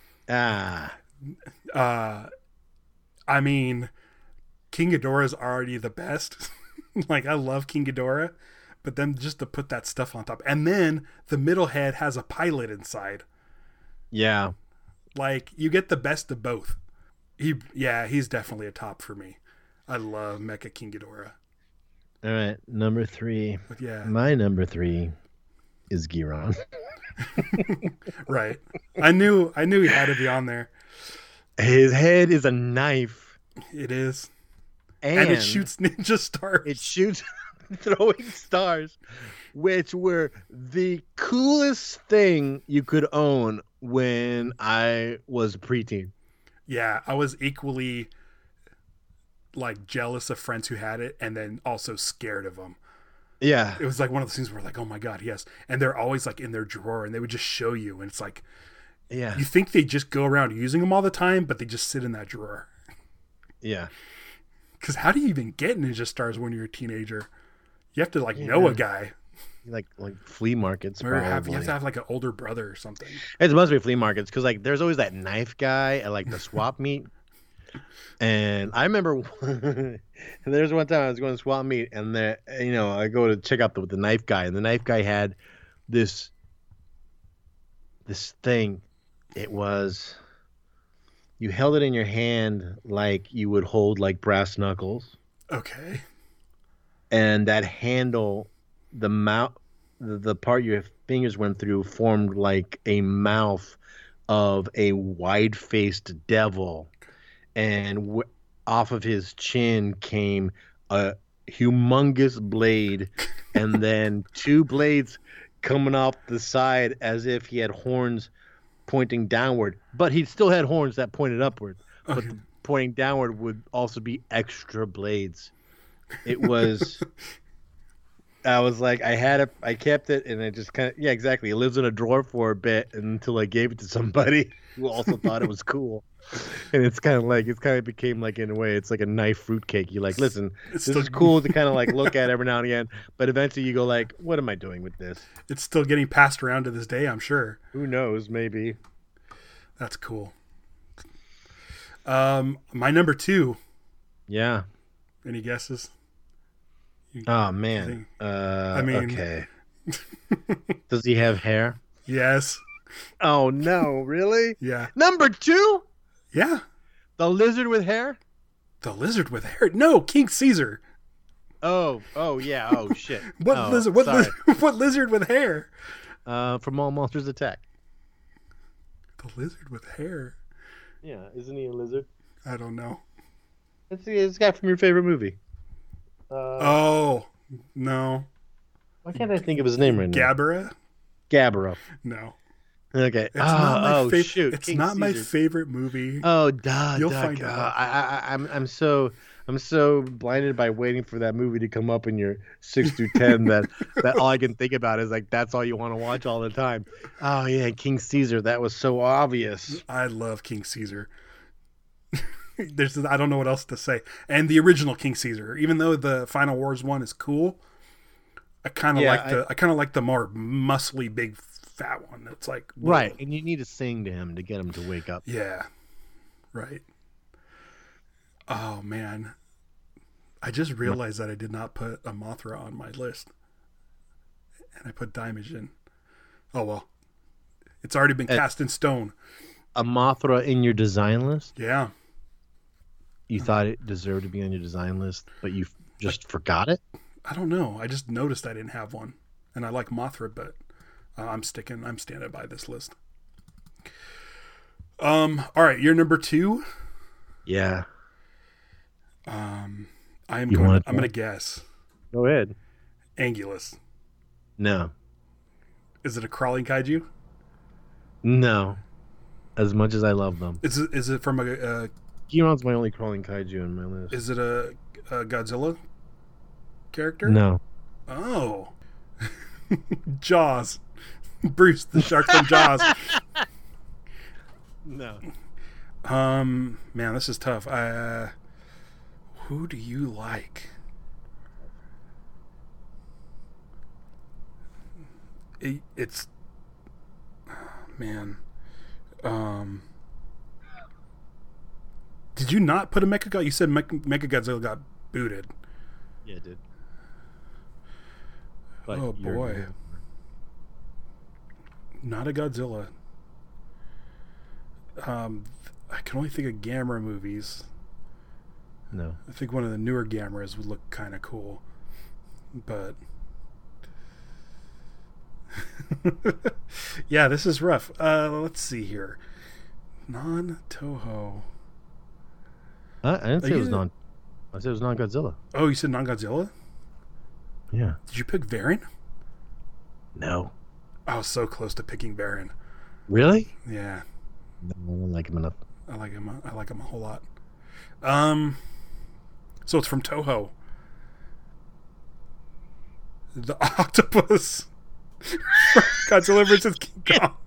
I mean, King Ghidorah is already the best. I love King Ghidorah, but then just to put that stuff on top, and then the middle head has a pilot inside. Yeah, you get the best of both. He's definitely a top for me. I love Mecha King Ghidorah. All right, number 3. But yeah, my number 3 is Giron. Right. I knew he had to be on there. His head is a knife. It is. And it shoots ninja stars. It shoots throwing stars, which were the coolest thing you could own when I was a preteen. Yeah, I was equally jealous of friends who had it and then also scared of them. Yeah. It was one of those things where oh my God, yes. And they're always in their drawer and they would just show you and it's yeah. You think they just go around using them all the time, but they just sit in that drawer. Yeah. Because how do you even get ninja stars when you're a teenager? You have to know a guy. Like flea markets. Or you have to have an older brother or something. It must be flea markets because there's always that knife guy at the swap meet. And I remember there's one time I was going to swap meet and I go to check out the knife guy and the knife guy had this thing It was you held it in your hand like you would hold like brass knuckles, Okay. and that handle, the mouth, the part your fingers went through, formed like a mouth of a wide-faced devil, and off of his chin came a humongous blade, and then two blades coming off the side as if he had horns pointing downward, but he still had horns that pointed upward. Okay. But the pointing downward would also be extra blades. It was. I was like, I had it, I kept it, and I just kind of, yeah, exactly. It lives in a drawer for a bit until I gave it to somebody who also thought it was cool. And it's kind of became like, in a way, it's like a knife fruitcake. You're like, listen, this is cool to kind of like look at every now and again, but eventually you go like, what am I doing with this? It's still getting passed around to this day, I'm sure. Who knows? Maybe. That's cool. My number 2. Yeah. Any guesses? Oh man. I mean, okay. Does he have hair? Yes. Oh no, really? Yeah. Number 2? Yeah. The lizard with hair? The lizard with hair? No, King Caesar. Oh yeah. Oh shit. What lizard? What lizard with hair? From All Monsters Attack. The lizard with hair. Yeah, isn't he a lizard? I don't know. It's the guy from your favorite movie. Oh no. Why can't I think of his name right now? Gabara? Gabara. No. Okay. Shoot. It's King not Caesar. my favorite movie. Oh, duh. You'll find out. I'm so blinded by waiting for that movie to come up in your 6 through 10 that all I can think about is like that's all you want to watch all the time. Oh yeah, King Caesar. That was so obvious. I love King Caesar. I don't know what else to say. And the original King Caesar, even though the Final Wars one is cool, I kind of like the more muscly, big, fat one. That's like right, and you need to sing to him to get him to wake up. Yeah, right. Oh man, I just realized that I did not put a Mothra on my list, and I put Daimajin. Oh well, it's already been cast in stone. A Mothra in your design list? Yeah. You thought it deserved to be on your design list, but you just forgot it? I don't know. I just noticed I didn't have one, and I like Mothra, but I'm standing by this list. All right, you're number 2. Yeah. I'm gonna guess. Go ahead. Angulus. No. Is it a crawling kaiju? No. As much as I love them. Is it from a Giron's my only crawling kaiju in my list. Is it a Godzilla character? No. Oh. Jaws. Bruce the shark from Jaws. No. Man, this is tough. Who do you like? It's man. Did you not put a Mechagodzilla? You said Mechagodzilla got booted. Yeah, it did. But oh boy. Not a Godzilla. I can only think of Gamera movies. No. I think one of the newer Gameras would look kind of cool. But yeah, this is rough. Let's see here. Non-Toho. I didn't say it was non. I said it was non-Godzilla. Oh, you said non-Godzilla? Yeah. Did you pick Varan? No. I was so close to picking Varan. Really? Yeah. No, I don't like him enough. I like him a whole lot. So it's from Toho. The octopus. Godzilla vs. King Kong.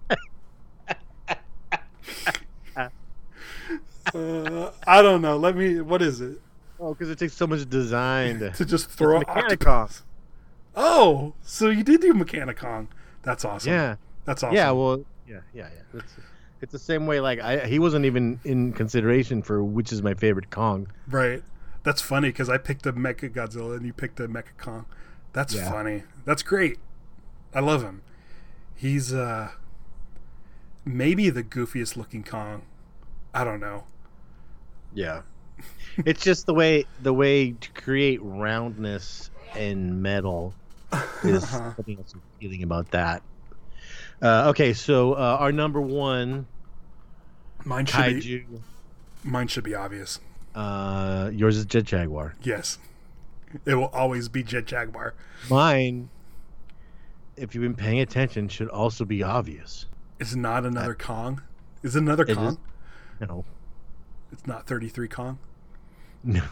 I don't know. What is it? Oh, because it takes so much design to just throw an Mechanicon. Oh, so you did do Mechanicon. That's awesome. Yeah. That's awesome. Yeah, well, yeah. It's the same way, like, he wasn't even in consideration for which is my favorite Kong. Right. That's funny, because I picked a Mechagodzilla and you picked a Mechakong. That's funny. That's great. I love him. He's, maybe the goofiest looking Kong. I don't know. Yeah. It's just the way to create roundness in metal is something else I'm feeling about that. Okay, so our number one kaiju. Mine should be obvious. Yours is Jet Jaguar. Yes. It will always be Jet Jaguar. Mine, if you've been paying attention, should also be obvious. It's not another Kong. Is it another Kong? No. It's not 33 Kong? No.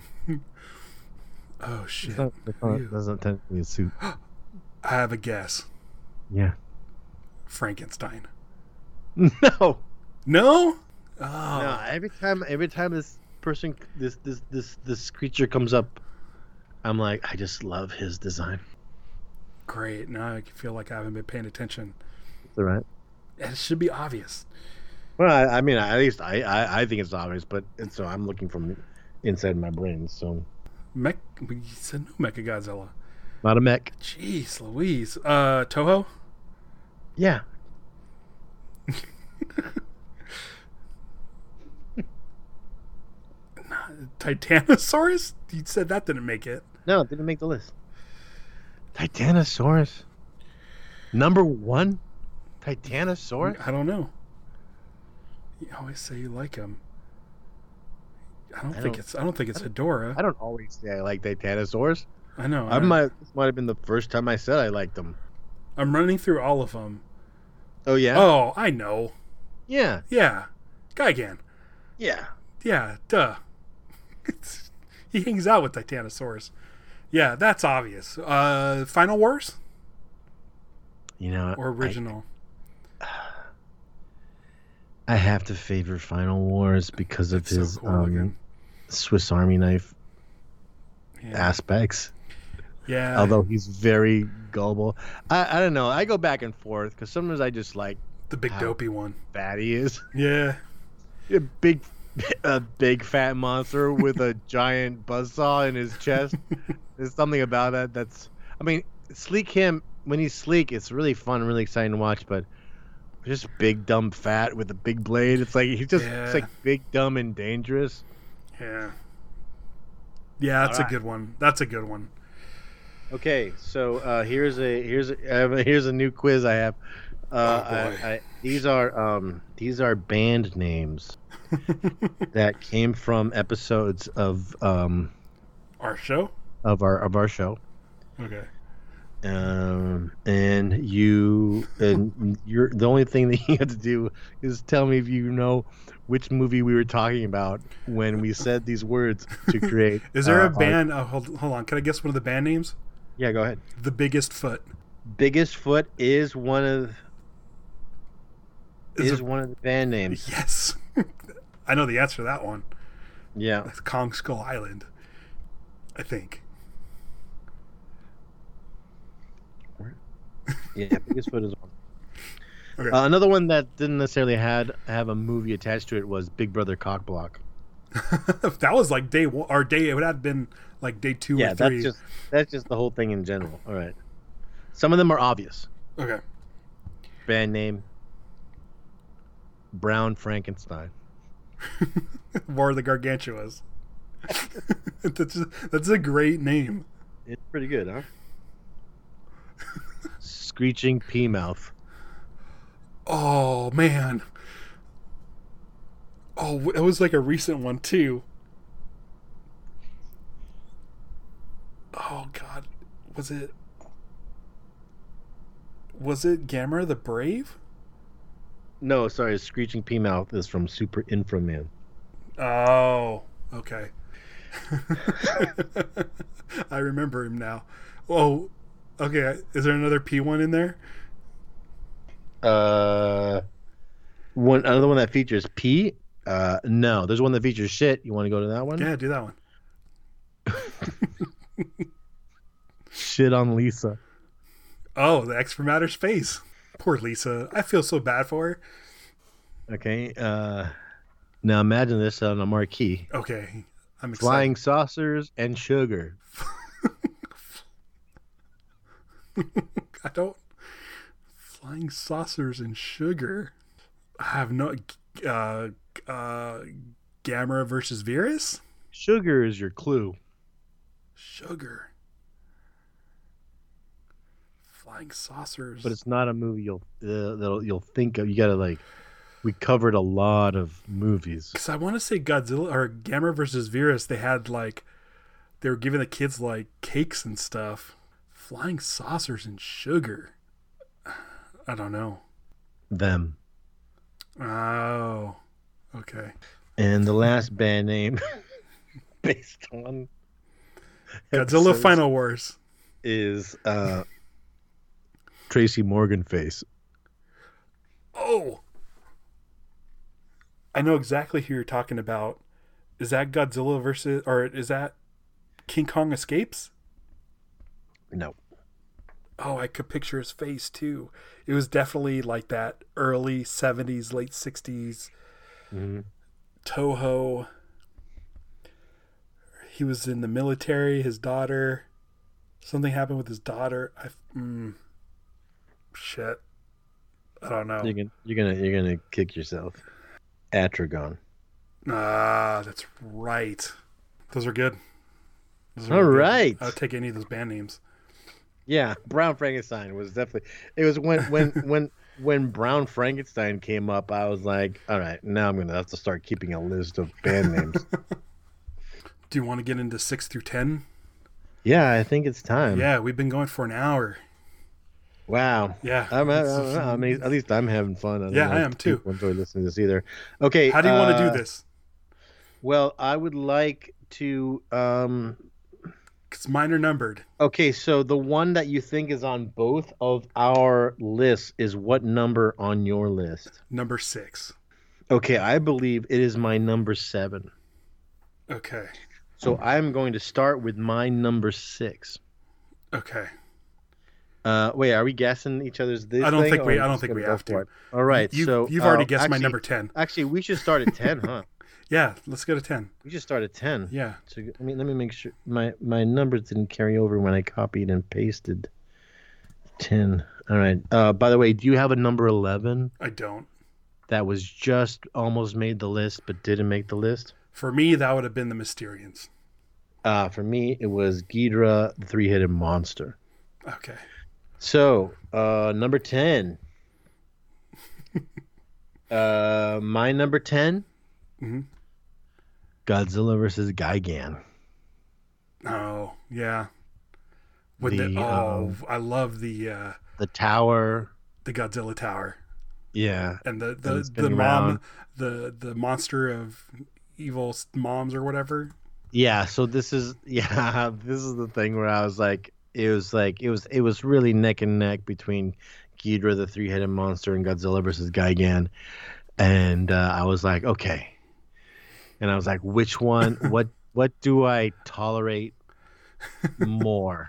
Oh, shit. It doesn't technically a suit. I have a guess. Yeah. Frankenstein. No. No? No. Every time this person, this creature comes up, I'm like, I just love his design. Great. Now I feel like I haven't been paying attention. It's all right. It should be obvious. Well, I mean, at least I think it's obvious, but so I'm looking from inside my brain. So, We said no Mechagodzilla. not a mech. Jeez, Louise. Toho? Yeah. Titanosaurus? You said that didn't make it. No, it didn't make the list. Titanosaurus. Number one. Titanosaurus. I don't know. You always say you like him. I don't think it's Hedorah. I don't always say I like Titanosaurus. I know. This might have been the first time I said I liked them. I'm running through all of them. Oh yeah. Oh, I know. Yeah. Yeah, Gigan. Yeah. Yeah, duh. He hangs out with Titanosaurus. Yeah, that's obvious. Final Wars? You know, or original? I have to favor Final Wars because of his so cool Swiss Army knife aspects. Yeah. Although he's very gullible. I don't know. I go back and forth because sometimes I just like the big dopey one. Fat he is. Yeah. A big fat monster with a giant buzzsaw in his chest. There's something about that that's. I mean, when he's sleek, it's really fun, really exciting to watch. But just big, dumb, fat with a big blade. It's like he's just it's like big, dumb, and dangerous. Yeah. Yeah, that's a good one. That's a good one. Okay, so here's a new quiz I have. These are band names that came from episodes of our show. Of our show. Okay. And you're the only thing that you have to do is tell me if you know which movie we were talking about when we said these words to create. Is there a band? Hold on. Can I guess one of the band names? Yeah, go ahead. The Biggest Foot. Biggest Foot is one of the band names. Yes. I know the answer to that one. Yeah. That's Kong Skull Island, I think. Yeah, Biggest Foot is one. Okay. Another one that didn't necessarily have a movie attached to it was Big Brother Cockblock. That was like day one, or day. It would have been like day 2 or 3. Yeah, that's just the whole thing in general. All right. Some of them are obvious. Okay. Band name. Brown Frankenstein. War of the Gargantuas. That's a great name. It's pretty good, huh? Screeching Pea Mouth. Oh man. Oh, it was like a recent one too. Oh god, was it Gamera the Brave? No, sorry, Screeching Pea Mouth is from Super Inframan. Oh, okay. I remember him now. Oh, okay. Is there another P1 in there? Another one that features P. No, there's one that features shit. You want to go to that one? Yeah, do that one. Shit on Lisa. Oh, the X from outer space. Poor Lisa. I feel so bad for her. Okay. Now imagine this on a marquee. Okay. I'm excited. Flying saucers and sugar. Flying saucers and sugar. I have no. Uh, uh, Gamera versus Virus. Sugar is your clue. Sugar. Flying saucers. But it's not a movie you'll think of. You gotta like. We covered a lot of movies. Because I want to say Godzilla or Gamera versus Virus. They had like, they were giving the kids like cakes and stuff. Flying saucers and sugar. I don't know. Them. Oh, okay. And the last band name based on Godzilla Final Wars is Tracy Morgan Face. Oh, I know exactly who you're talking about. Is that Godzilla versus, or is that King Kong Escapes? No. Oh, I could picture his face too. It was definitely like that early 70s, late 60s. Mm-hmm. Toho. He was in the military. His daughter. Something happened with his daughter. Shit. I don't know. You're gonna kick yourself. Atragon. Ah, that's right. Those are good. All right. I'll take any of those band names. Yeah, Brown Frankenstein was definitely. It was when Brown Frankenstein came up. I was like, all right, now I'm gonna have to start keeping a list of band names. Do you want to get into 6 through 10? Yeah, I think it's time. Yeah, we've been going for an hour. Wow. Yeah. I mean, at least I'm having fun. I am too. I enjoy listening to this either. Okay. How do you want to do this? Well, I would like to. It's minor numbered. Okay, so the one that you think is on both of our lists is what number on your list? Number 6. Okay, I believe it is my number 7. Okay. So I'm going to start with my number 6. Okay. Wait, are we guessing each other's this? I don't thing, think we have to. It? All right. You've you've already guessed my number 10. Actually, we should start at 10, huh? Yeah, let's go to 10. We should start at 10. Yeah. So let me make sure my numbers didn't carry over when I copied and pasted 10. All right. By the way, do you have a number 11? I don't. That was just almost made the list but didn't make the list? For me, that would have been the Mysterians. For me, it was Ghidorah, the three-headed monster. Okay. So, number 10. My number 10. Mm-hmm. Godzilla versus Gigan. Oh, yeah. I love the tower. The Godzilla tower. Yeah. And the mom, the monster of evil moms or whatever. Yeah, so this is the thing where I was like it was really neck and neck between Ghidorah, the three-headed monster, and Godzilla versus Gigan. And I was like, okay. And I was like, which one? What do I tolerate more?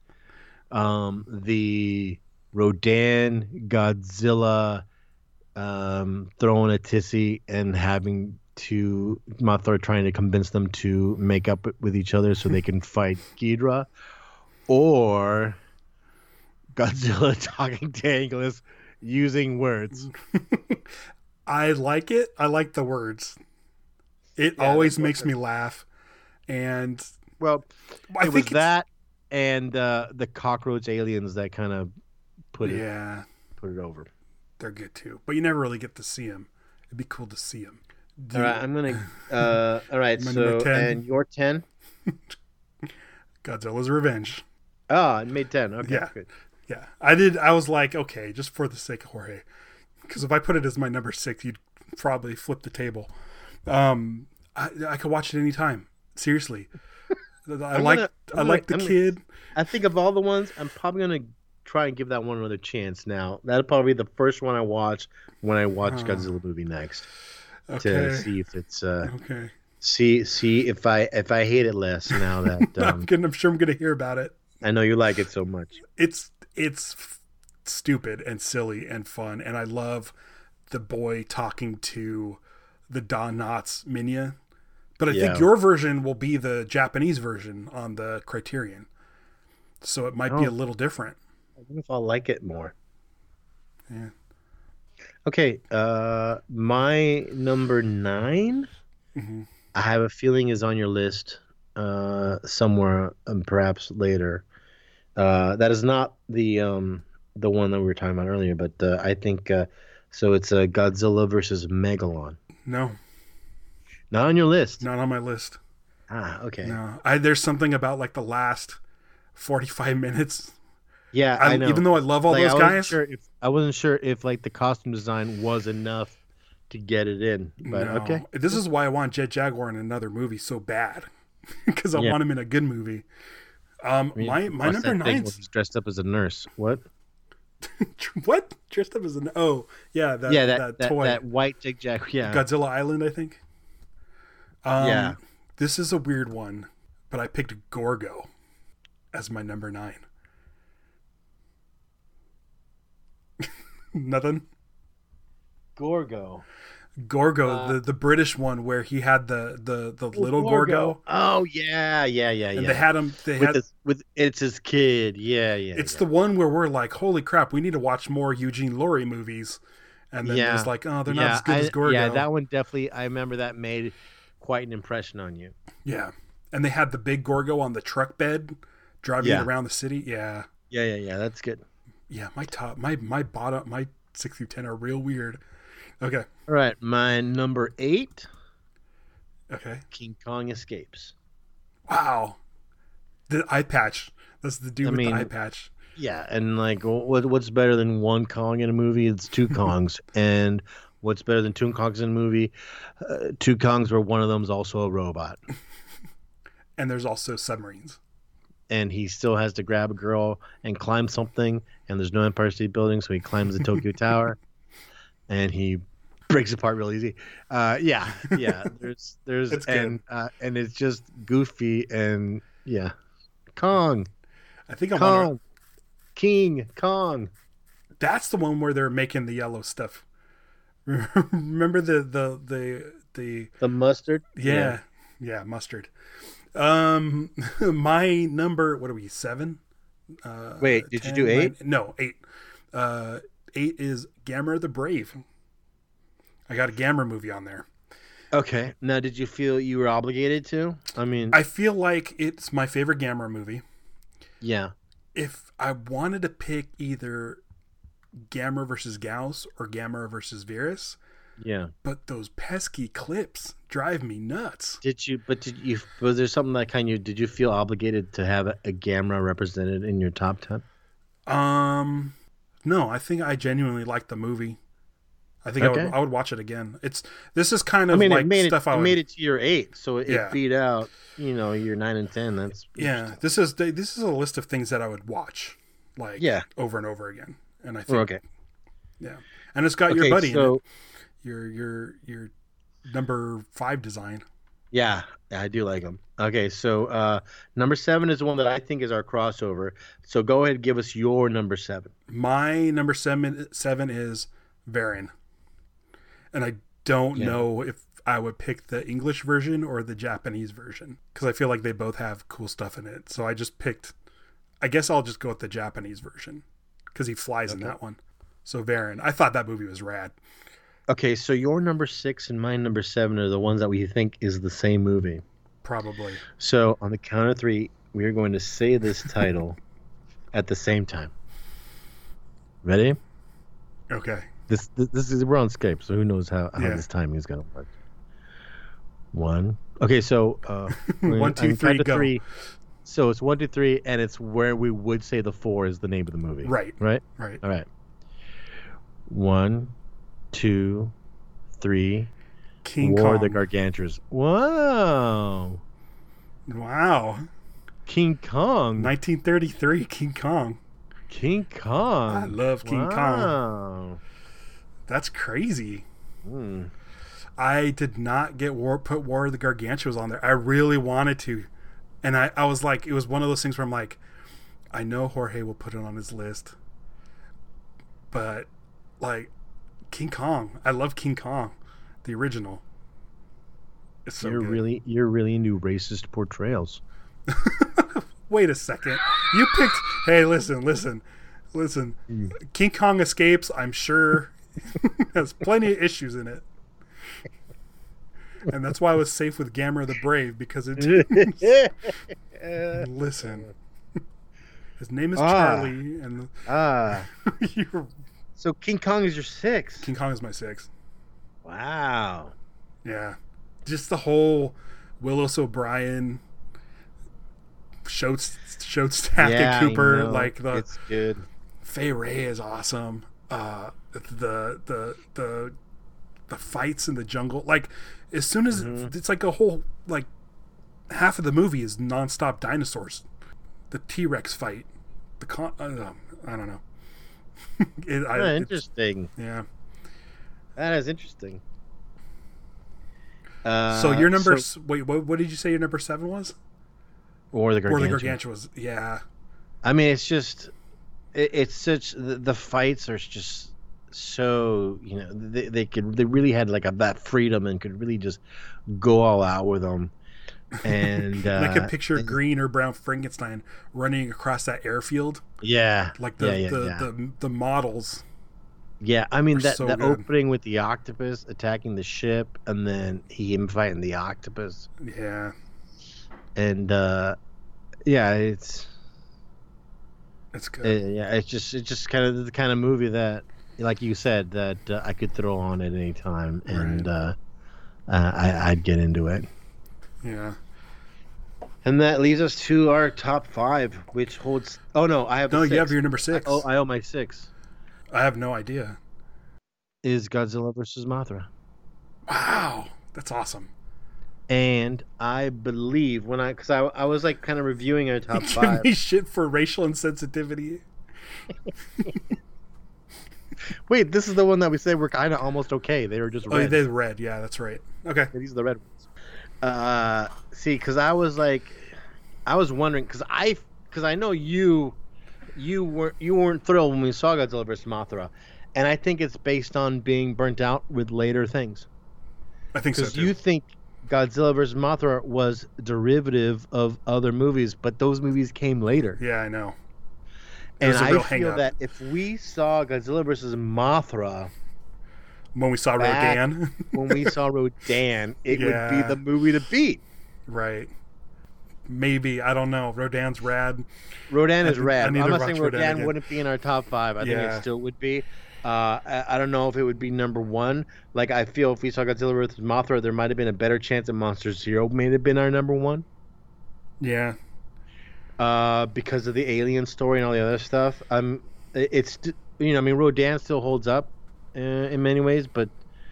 The Rodan Godzilla throwing a tissy and having to Mothra trying to convince them to make up with each other so they can fight Ghidorah, or Godzilla talking to Anguirus using words. I like it. I like the words. It always makes me laugh. And well, I think that and the cockroach aliens that kind of put it over. They're good too, but you never really get to see them. It'd be cool to see them. All right, I'm gonna. All right, so 10. And your 10. Godzilla's Revenge. Oh, I made 10. Okay, yeah, good. Yeah, I was like, okay, just for the sake of Jorge, because if I put it as my number 6, you'd probably flip the table. I could watch it anytime. Seriously, I like the kid. I think of all the ones, I'm probably gonna try and give that one another chance. Now that'll probably be the first one I watch when I watch Godzilla movie next. Okay. To see if it's okay. See if I hate it less now that I'm sure I'm gonna hear about it. I know you like it so much. It's stupid and silly and fun, and I love the boy talking to the Don Knotts Minya. But I think your version will be the Japanese version on the Criterion, so it might be a little different. I wonder if I'll like it more. Yeah. Okay, my number 9, Hmm. I have a feeling is on your list somewhere, perhaps later. That is not the one that we were talking about earlier, but I think so. It's Godzilla versus Megalon. No, Not on your list. not on my list. Ah, okay. No, there's something about like the last 45 minutes. Yeah, I Even know. though I love all Like those guys, I wasn't sure if like the costume design was enough to get it in, but okay. no. This is why I want Jet Jaguar in another movie so bad, because I Yeah. want him in a good movie. I mean, My watch number that thing nine. where he's dressed up as a nurse. What? What, dressed up as an, oh yeah, Yeah, that toy, that white Jig Jack. Yeah, Godzilla Island, I think. yeah. This is a weird one, but I picked Gorgo as my number 9. Nothing. Gorgo. Gorgo, the British one where he had the little Gorgo, Oh yeah, yeah, yeah, and yeah. they had him. They with had. with it's his kid. Yeah, yeah. It's yeah. the one where we're like, holy crap, we need to watch more Eugene Laurie movies, and then Yeah. it's like, oh, they're not as good as Gorgo. Yeah, that one definitely. I remember that made quite an impression on you. Yeah, and they had the big Gorgo on the truck bed, driving Yeah. around the city. Yeah, Yeah, yeah, yeah. That's good. yeah. My bottom, my 6 through 10 are real weird. Okay, All right, my number 8, okay. King Kong Escapes. Wow, the eye patch. That's the dude I with mean, the eye patch. Yeah, and like, what's better than one Kong in a movie? It's two Kongs, and what's better than two Kongs in a movie? Two Kongs where one of them's also a robot, And there's also submarines. and he still has to grab a girl and climb something, and there's no Empire State Building, so he climbs the Tokyo Tower, and he breaks apart real easy. Yeah, yeah. There's It's good. and it's just goofy and yeah, Kong, I think I'm on. Kong, King Kong. That's the one where they're making the yellow stuff. Remember the The mustard. yeah, mustard. My number, what are we, 7? Wait, did 10, you do 8? 9, no, 8. 8 is Gamera the Brave. I got a Gamera movie on there. Okay. Now, did you feel you were obligated to? I mean, I feel like it's my favorite Gamera movie. yeah. If I wanted to pick either Gamera versus Gauss or Gamera versus Virus, Yeah. but those pesky clips drive me nuts. Was there something that did you feel obligated to have a Gamera represented in your top 10? No, I think I genuinely liked the movie. I think Okay. I would watch it again. This is kind of I mean, like it made stuff it, I it would. made it to your 8, so it Yeah. beat out, your 9 and 10. That's Yeah, this is a list of things that I would watch, like Yeah. over and over again. And I think Well, okay. yeah, and it's got your Okay, buddy in so it. Your number 5 design. yeah, I do like them. Okay, so number 7 is the one that I think is our crossover. So go ahead and give us your number 7. My number 7 is Varan, and I don't Yeah. know if I would pick the English version or the Japanese version because I feel like they both have cool stuff in it. So I just picked. I guess I'll just go with the Japanese version because he flies in that one. So Varan, I thought that movie was rad. Okay, so your number 6 and my number 7 are the ones that we think is the same movie. Probably. So on the count of 3, we are going to say this title at the same time. Ready? Okay. This is we're on Skype, so who knows how Yeah. this timing is going to work. 1. Okay, so 1, 2, on 3, count of go. 3. So it's 1, 2, 3, and it's where we would say the 4 is the name of the movie. Right. Right. Right. All right. 1, 2, 3. King War Kong. of the Gargantuars. Wow. Wow. King Kong. 1933 King Kong. King Kong. I love King Kong. Wow. That's crazy. Hmm. I did not put War of the Gargantuas on there. I really wanted to. And I was like, it was one of those things where I'm like, I know Jorge will put it on his list. But like King Kong. I love King Kong. The original. It's so You're good. really into racist portrayals. Wait a second. You picked Hey, listen. Mm. King Kong Escapes, I'm sure Has plenty of issues in it. And that's why I was safe with Gamera the Brave, because it listen. His name is Charlie, and so King Kong is your 6. King Kong is my 6. Wow. Yeah, just the whole Willis O'Brien, Statham Cooper, like it's good. Fay Ray is awesome. The fights in the jungle, like as soon as it's like a whole like half of the movie is nonstop dinosaurs. The T-Rex fight, I don't know. Interesting. Yeah, that is interesting. So your number? Wait, what did you say your number 7 was? Or the Gargantua. Or the Gargantua was, yeah. I mean, it's just, it's such, the fights are just so, you know, they really had like that freedom and could really just go all out with them. And, and I could picture Green or Brown Frankenstein running across that airfield. Yeah. Like the models. Yeah, I mean that so the good. opening with the octopus attacking the ship, and then him fighting the octopus. Yeah, and yeah, it's good. Yeah, it's just kind of the kind of movie that, like you said, that I could throw on at any time, and I'd get into it. Yeah. And that leads us to our top 5, which holds. Oh no, I have. No, 6. you have your number 6. I owe my 6. I have no idea. Is Godzilla vs. Mothra. Wow, that's awesome. And I believe because I was like kind of reviewing our top 5. Give me shit for racial insensitivity. Wait, this is the one that we said we're kind of almost okay. They were just red. Oh, they're red. Yeah, that's right. Okay. Yeah, these are the red ones. See, because I was wondering, because I know you weren't thrilled when we saw Godzilla vs. Mothra, and I think it's based on being burnt out with later things. I think so too. Because you think Godzilla vs. Mothra was derivative of other movies, but those movies came later. Yeah, I know. And I feel that if we saw Godzilla vs. Mothra when we saw Rodan, it would be the movie to beat. Right. Maybe, I don't know. Rodan's rad. Rodan is rad. I'm not saying Rodan wouldn't be in our top 5. I think it still would be. I don't know if it would be number 1. Like, I feel if we saw Godzilla vs. Mothra, there might have been a better chance that Monster Zero may have been our number 1. Yeah. Because of the alien story and all the other stuff. It's, you know, I mean, Rodan still holds up in many ways, but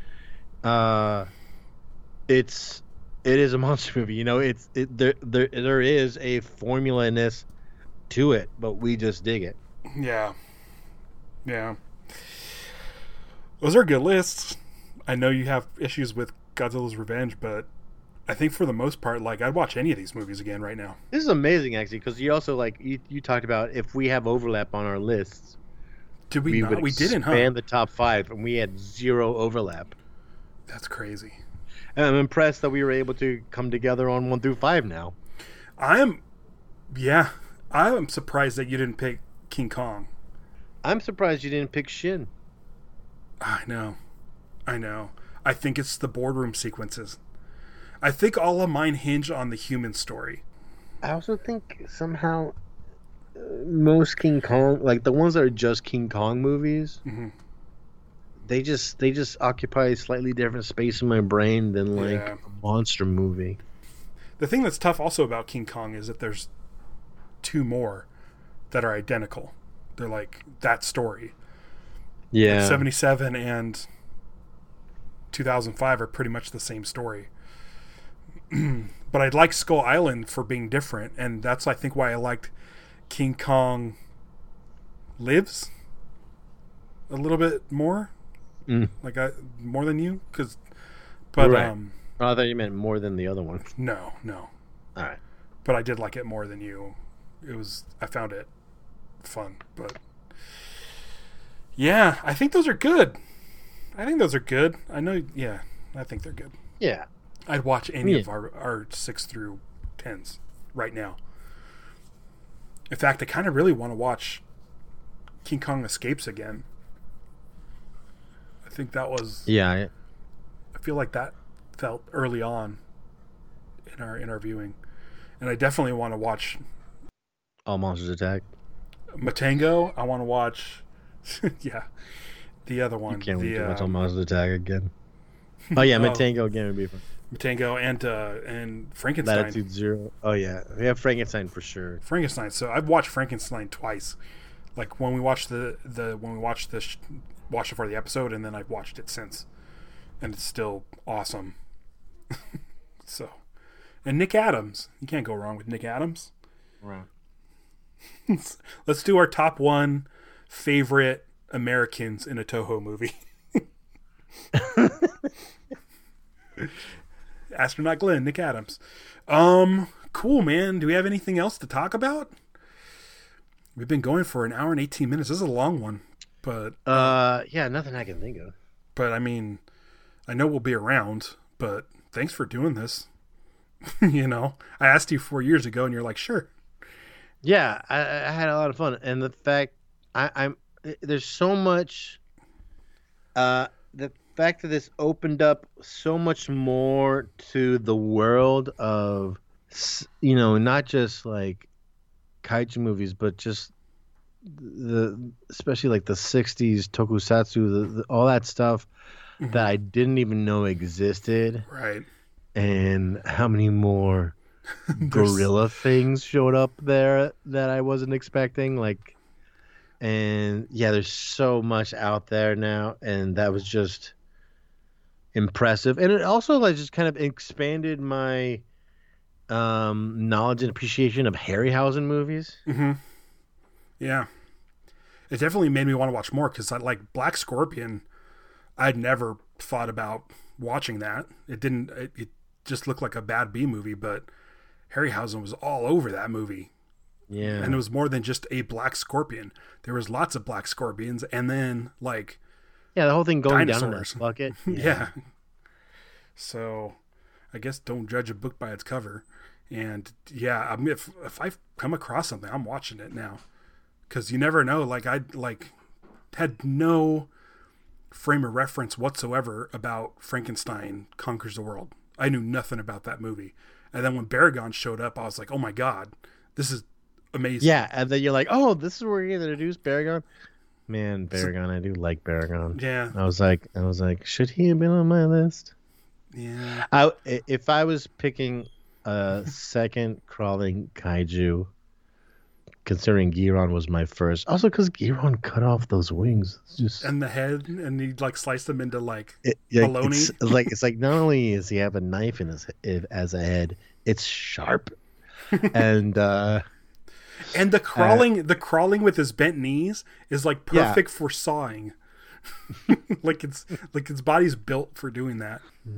it is a monster movie. You know, there is a formula-ness to it, but we just dig it. Yeah. Yeah. Those are good lists. I know you have issues with Godzilla's Revenge, but I think for the most part, like, I'd watch any of these movies again right now. This is amazing, actually, because you also, like, you talked about if we have overlap on our lists. Did we not? We didn't, huh? Expand the top 5, and we had 0 overlap. That's crazy. And I'm impressed that we were able to come together on 1 through 5 now. I am surprised that you didn't pick King Kong. I'm surprised you didn't pick Shin. I know. I think it's the boardroom sequences. I think all of mine hinge on the human story. I also think somehow most King Kong, like the ones that are just King Kong movies, they just occupy a slightly different space in my brain than like a monster movie. The thing that's tough also about King Kong is that there's 2 more that are identical. They're like that story. Yeah. Like 77 and 2005 are pretty much the same story. But I like Skull Island for being different, and that's, I think, why I liked King Kong Lives a little bit more. Like, more than you, but right. I thought you meant more than the other one. No. All right. But I did like it more than you. I found it fun, but yeah, I think those are good. I know, yeah, I think they're good. Yeah. I'd watch any of our 6 through 10s right now. In fact, I kind of really want to watch King Kong Escapes again. think that was. Yeah. I feel like that felt early on in our viewing, and I definitely want to watch All Monsters Attack. Matango. I want to watch. Yeah, the other one. You can't wait the, to watch All Monsters Attack again. Oh yeah, Matango again would be fun. Matango and Frankenstein. Latitude Zero. Oh yeah, we have Frankenstein for sure. Frankenstein. So I've watched Frankenstein twice. Like when we watched watched it for the episode, and then I've watched it since, and it's still awesome. So, and Nick Adams. You can't go wrong with Nick Adams. Right. Let's do our top 1 favorite Americans in a Toho movie. Astronaut Glenn, Nick Adams. Cool, man. Do we have anything else to talk about? We've been going for an hour and 18 minutes. This is a long one, but yeah, nothing I can think of. But I mean, I know we'll be around. But thanks for doing this. You know, I asked you 4 years ago, and you're like, sure. Yeah, I had a lot of fun, and the fact I'm there's so much. The fact that this opened up so much more to the world of, you know, not just like kaiju movies, but just especially like the 60s tokusatsu, all that stuff that I didn't even know existed. Right. And how many more gorilla things showed up there that I wasn't expecting. Like, and yeah, there's so much out there now, and that was just impressive. And it also like just kind of expanded my knowledge and appreciation of Harryhausen movies. Mm-hmm. Yeah, it definitely made me want to watch more, because I like Black Scorpion. I'd never thought about watching that. It didn't. It just looked like a bad B movie, but Harryhausen was all over that movie. Yeah, and it was more than just a black scorpion. There was lots of black scorpions, and then like, yeah, the whole thing going dinosaurs. down in that bucket. Yeah. So, I guess don't judge a book by its cover. And yeah, I mean, if I come across something, I'm watching it now, because you never know. Like I had no frame of reference whatsoever about Frankenstein Conquers the World. I knew nothing about that movie. And then when Baragon showed up, I was like, oh my God, this is amazing. Yeah, and then you're like, oh, this is where you're going to introduce Baragon? Man, Baragon, I do like Baragon. Yeah. I was like, should he have been on my list? Yeah. If I was picking a second crawling kaiju, considering Giron was my first. Also because Giron cut off those wings. And the head, and he like sliced them into like bologna. It's like not only does he have a knife in his as a head, it's sharp. And the crawling with his bent knees is like perfect for sawing. like its body's built for doing that.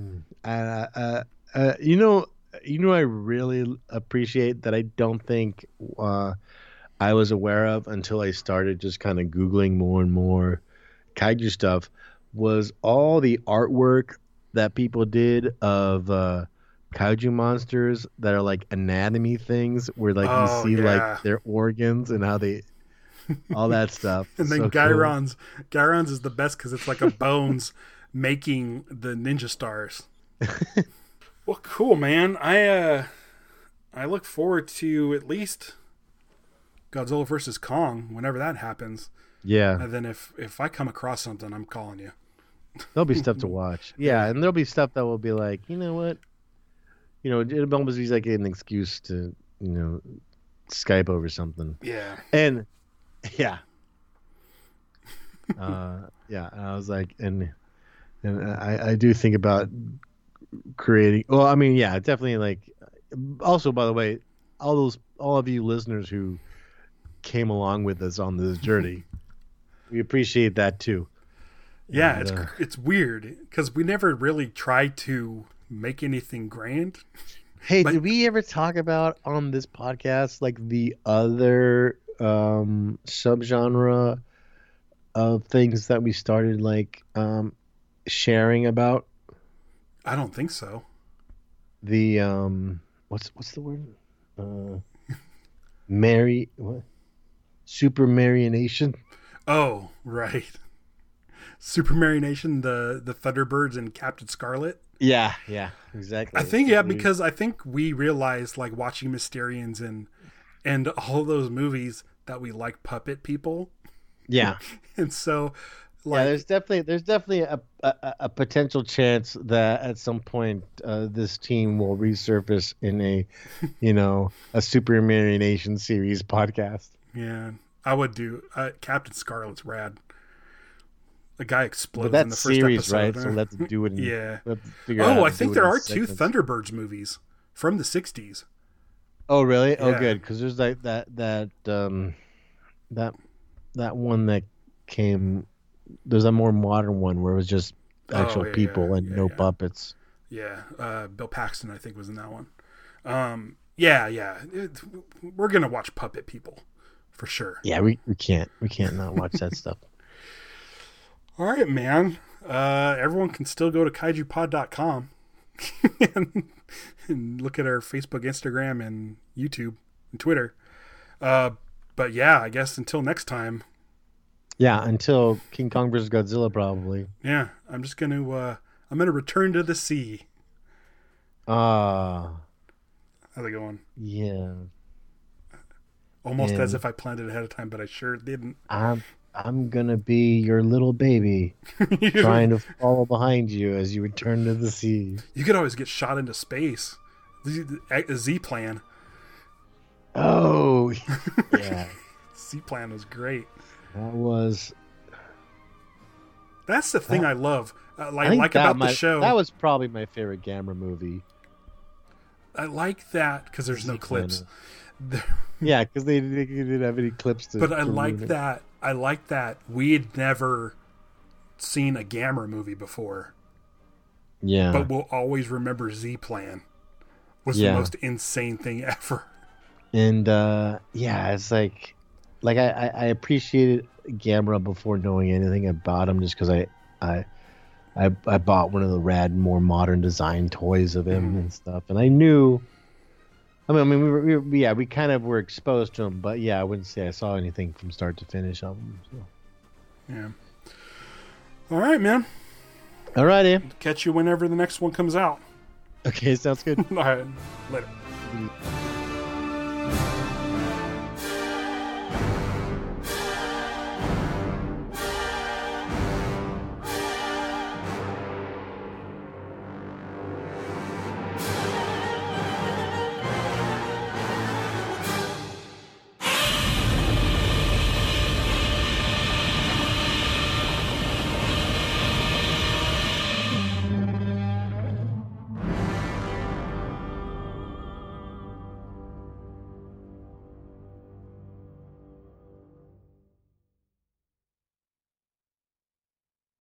You know, I really appreciate that. I don't think I was aware of until I started just kind of Googling more and more kaiju stuff, was all the artwork that people did of kaiju monsters that are like anatomy things, where like you see like their organs and how they, all that stuff. And then so Gyron's is the best because it's like a bones making the ninja stars. Well, cool, man. I look forward to at least Godzilla vs. Kong whenever that happens. Yeah. And then if I come across something, I'm calling you. There'll be stuff to watch. Yeah, and there'll be stuff that will be like, you know what? You know, it'll almost be like an excuse to, you know, Skype over something. Yeah. And yeah. Yeah, and I was like, and I do think about creating, well, I mean, yeah, definitely, like, also, by the way, all of you listeners who came along with us on this journey, we appreciate that too. Yeah, and, it's weird because we never really tried to make anything grand. Hey, did we ever talk about on this podcast like the other subgenre of things that we started like sharing about? I don't think so. The what's the word? What? Super Marionation. Oh, right. Super Marination, the Thunderbirds and Captain Scarlet. Yeah, exactly. I think because I think we realized like watching Mysterians and all those movies that we like puppet people. Yeah. And so like there's definitely a potential chance that at some point this team will resurface in a Super Marination series podcast. Yeah, I would do Captain Scarlet's rad. The guy explodes but in the that's first series, episode. right? So let's do it. Yeah. Oh, I think there are two Thunderbirds movies from the 60s. Oh, really? Yeah. Oh, good. Because there's like that one that came. There's a more modern one where it was just actual people and no puppets. Yeah, Bill Paxton, I think, was in that one. We're gonna watch puppet people for sure. Yeah, we can't not watch that stuff. All right, man. Everyone can still go to kaijupod.com and look at our Facebook, Instagram, and YouTube and Twitter. But yeah, I guess until next time. Yeah, until King Kong vs. Godzilla, probably. Yeah, I'm just gonna return to the sea. How's it going? Yeah. Almost as if I planned it ahead of time, but I sure didn't. I'm gonna be your little baby, trying to follow behind you as you return to the sea. You could always get shot into space. The Z-Plan. Oh, yeah. Z-Plan was great. That's the thing I love. About the show. That was probably my favorite Gamera movie. I like that because there's no clips. Yeah, because they didn't have any clips to. But I like that. I like that we had never seen a Gamera movie before. Yeah. But we'll always remember Z-Plan was the most insane thing ever. And it's like I appreciated Gamera before knowing anything about him, just because I bought one of the rad, more modern design toys of him and stuff, and I knew. I mean, we kind of were exposed to him, but I wouldn't say I saw anything from start to finish of him. So. Yeah. All right, man. All righty. Catch you whenever the next one comes out. Okay, sounds good. All right. Later.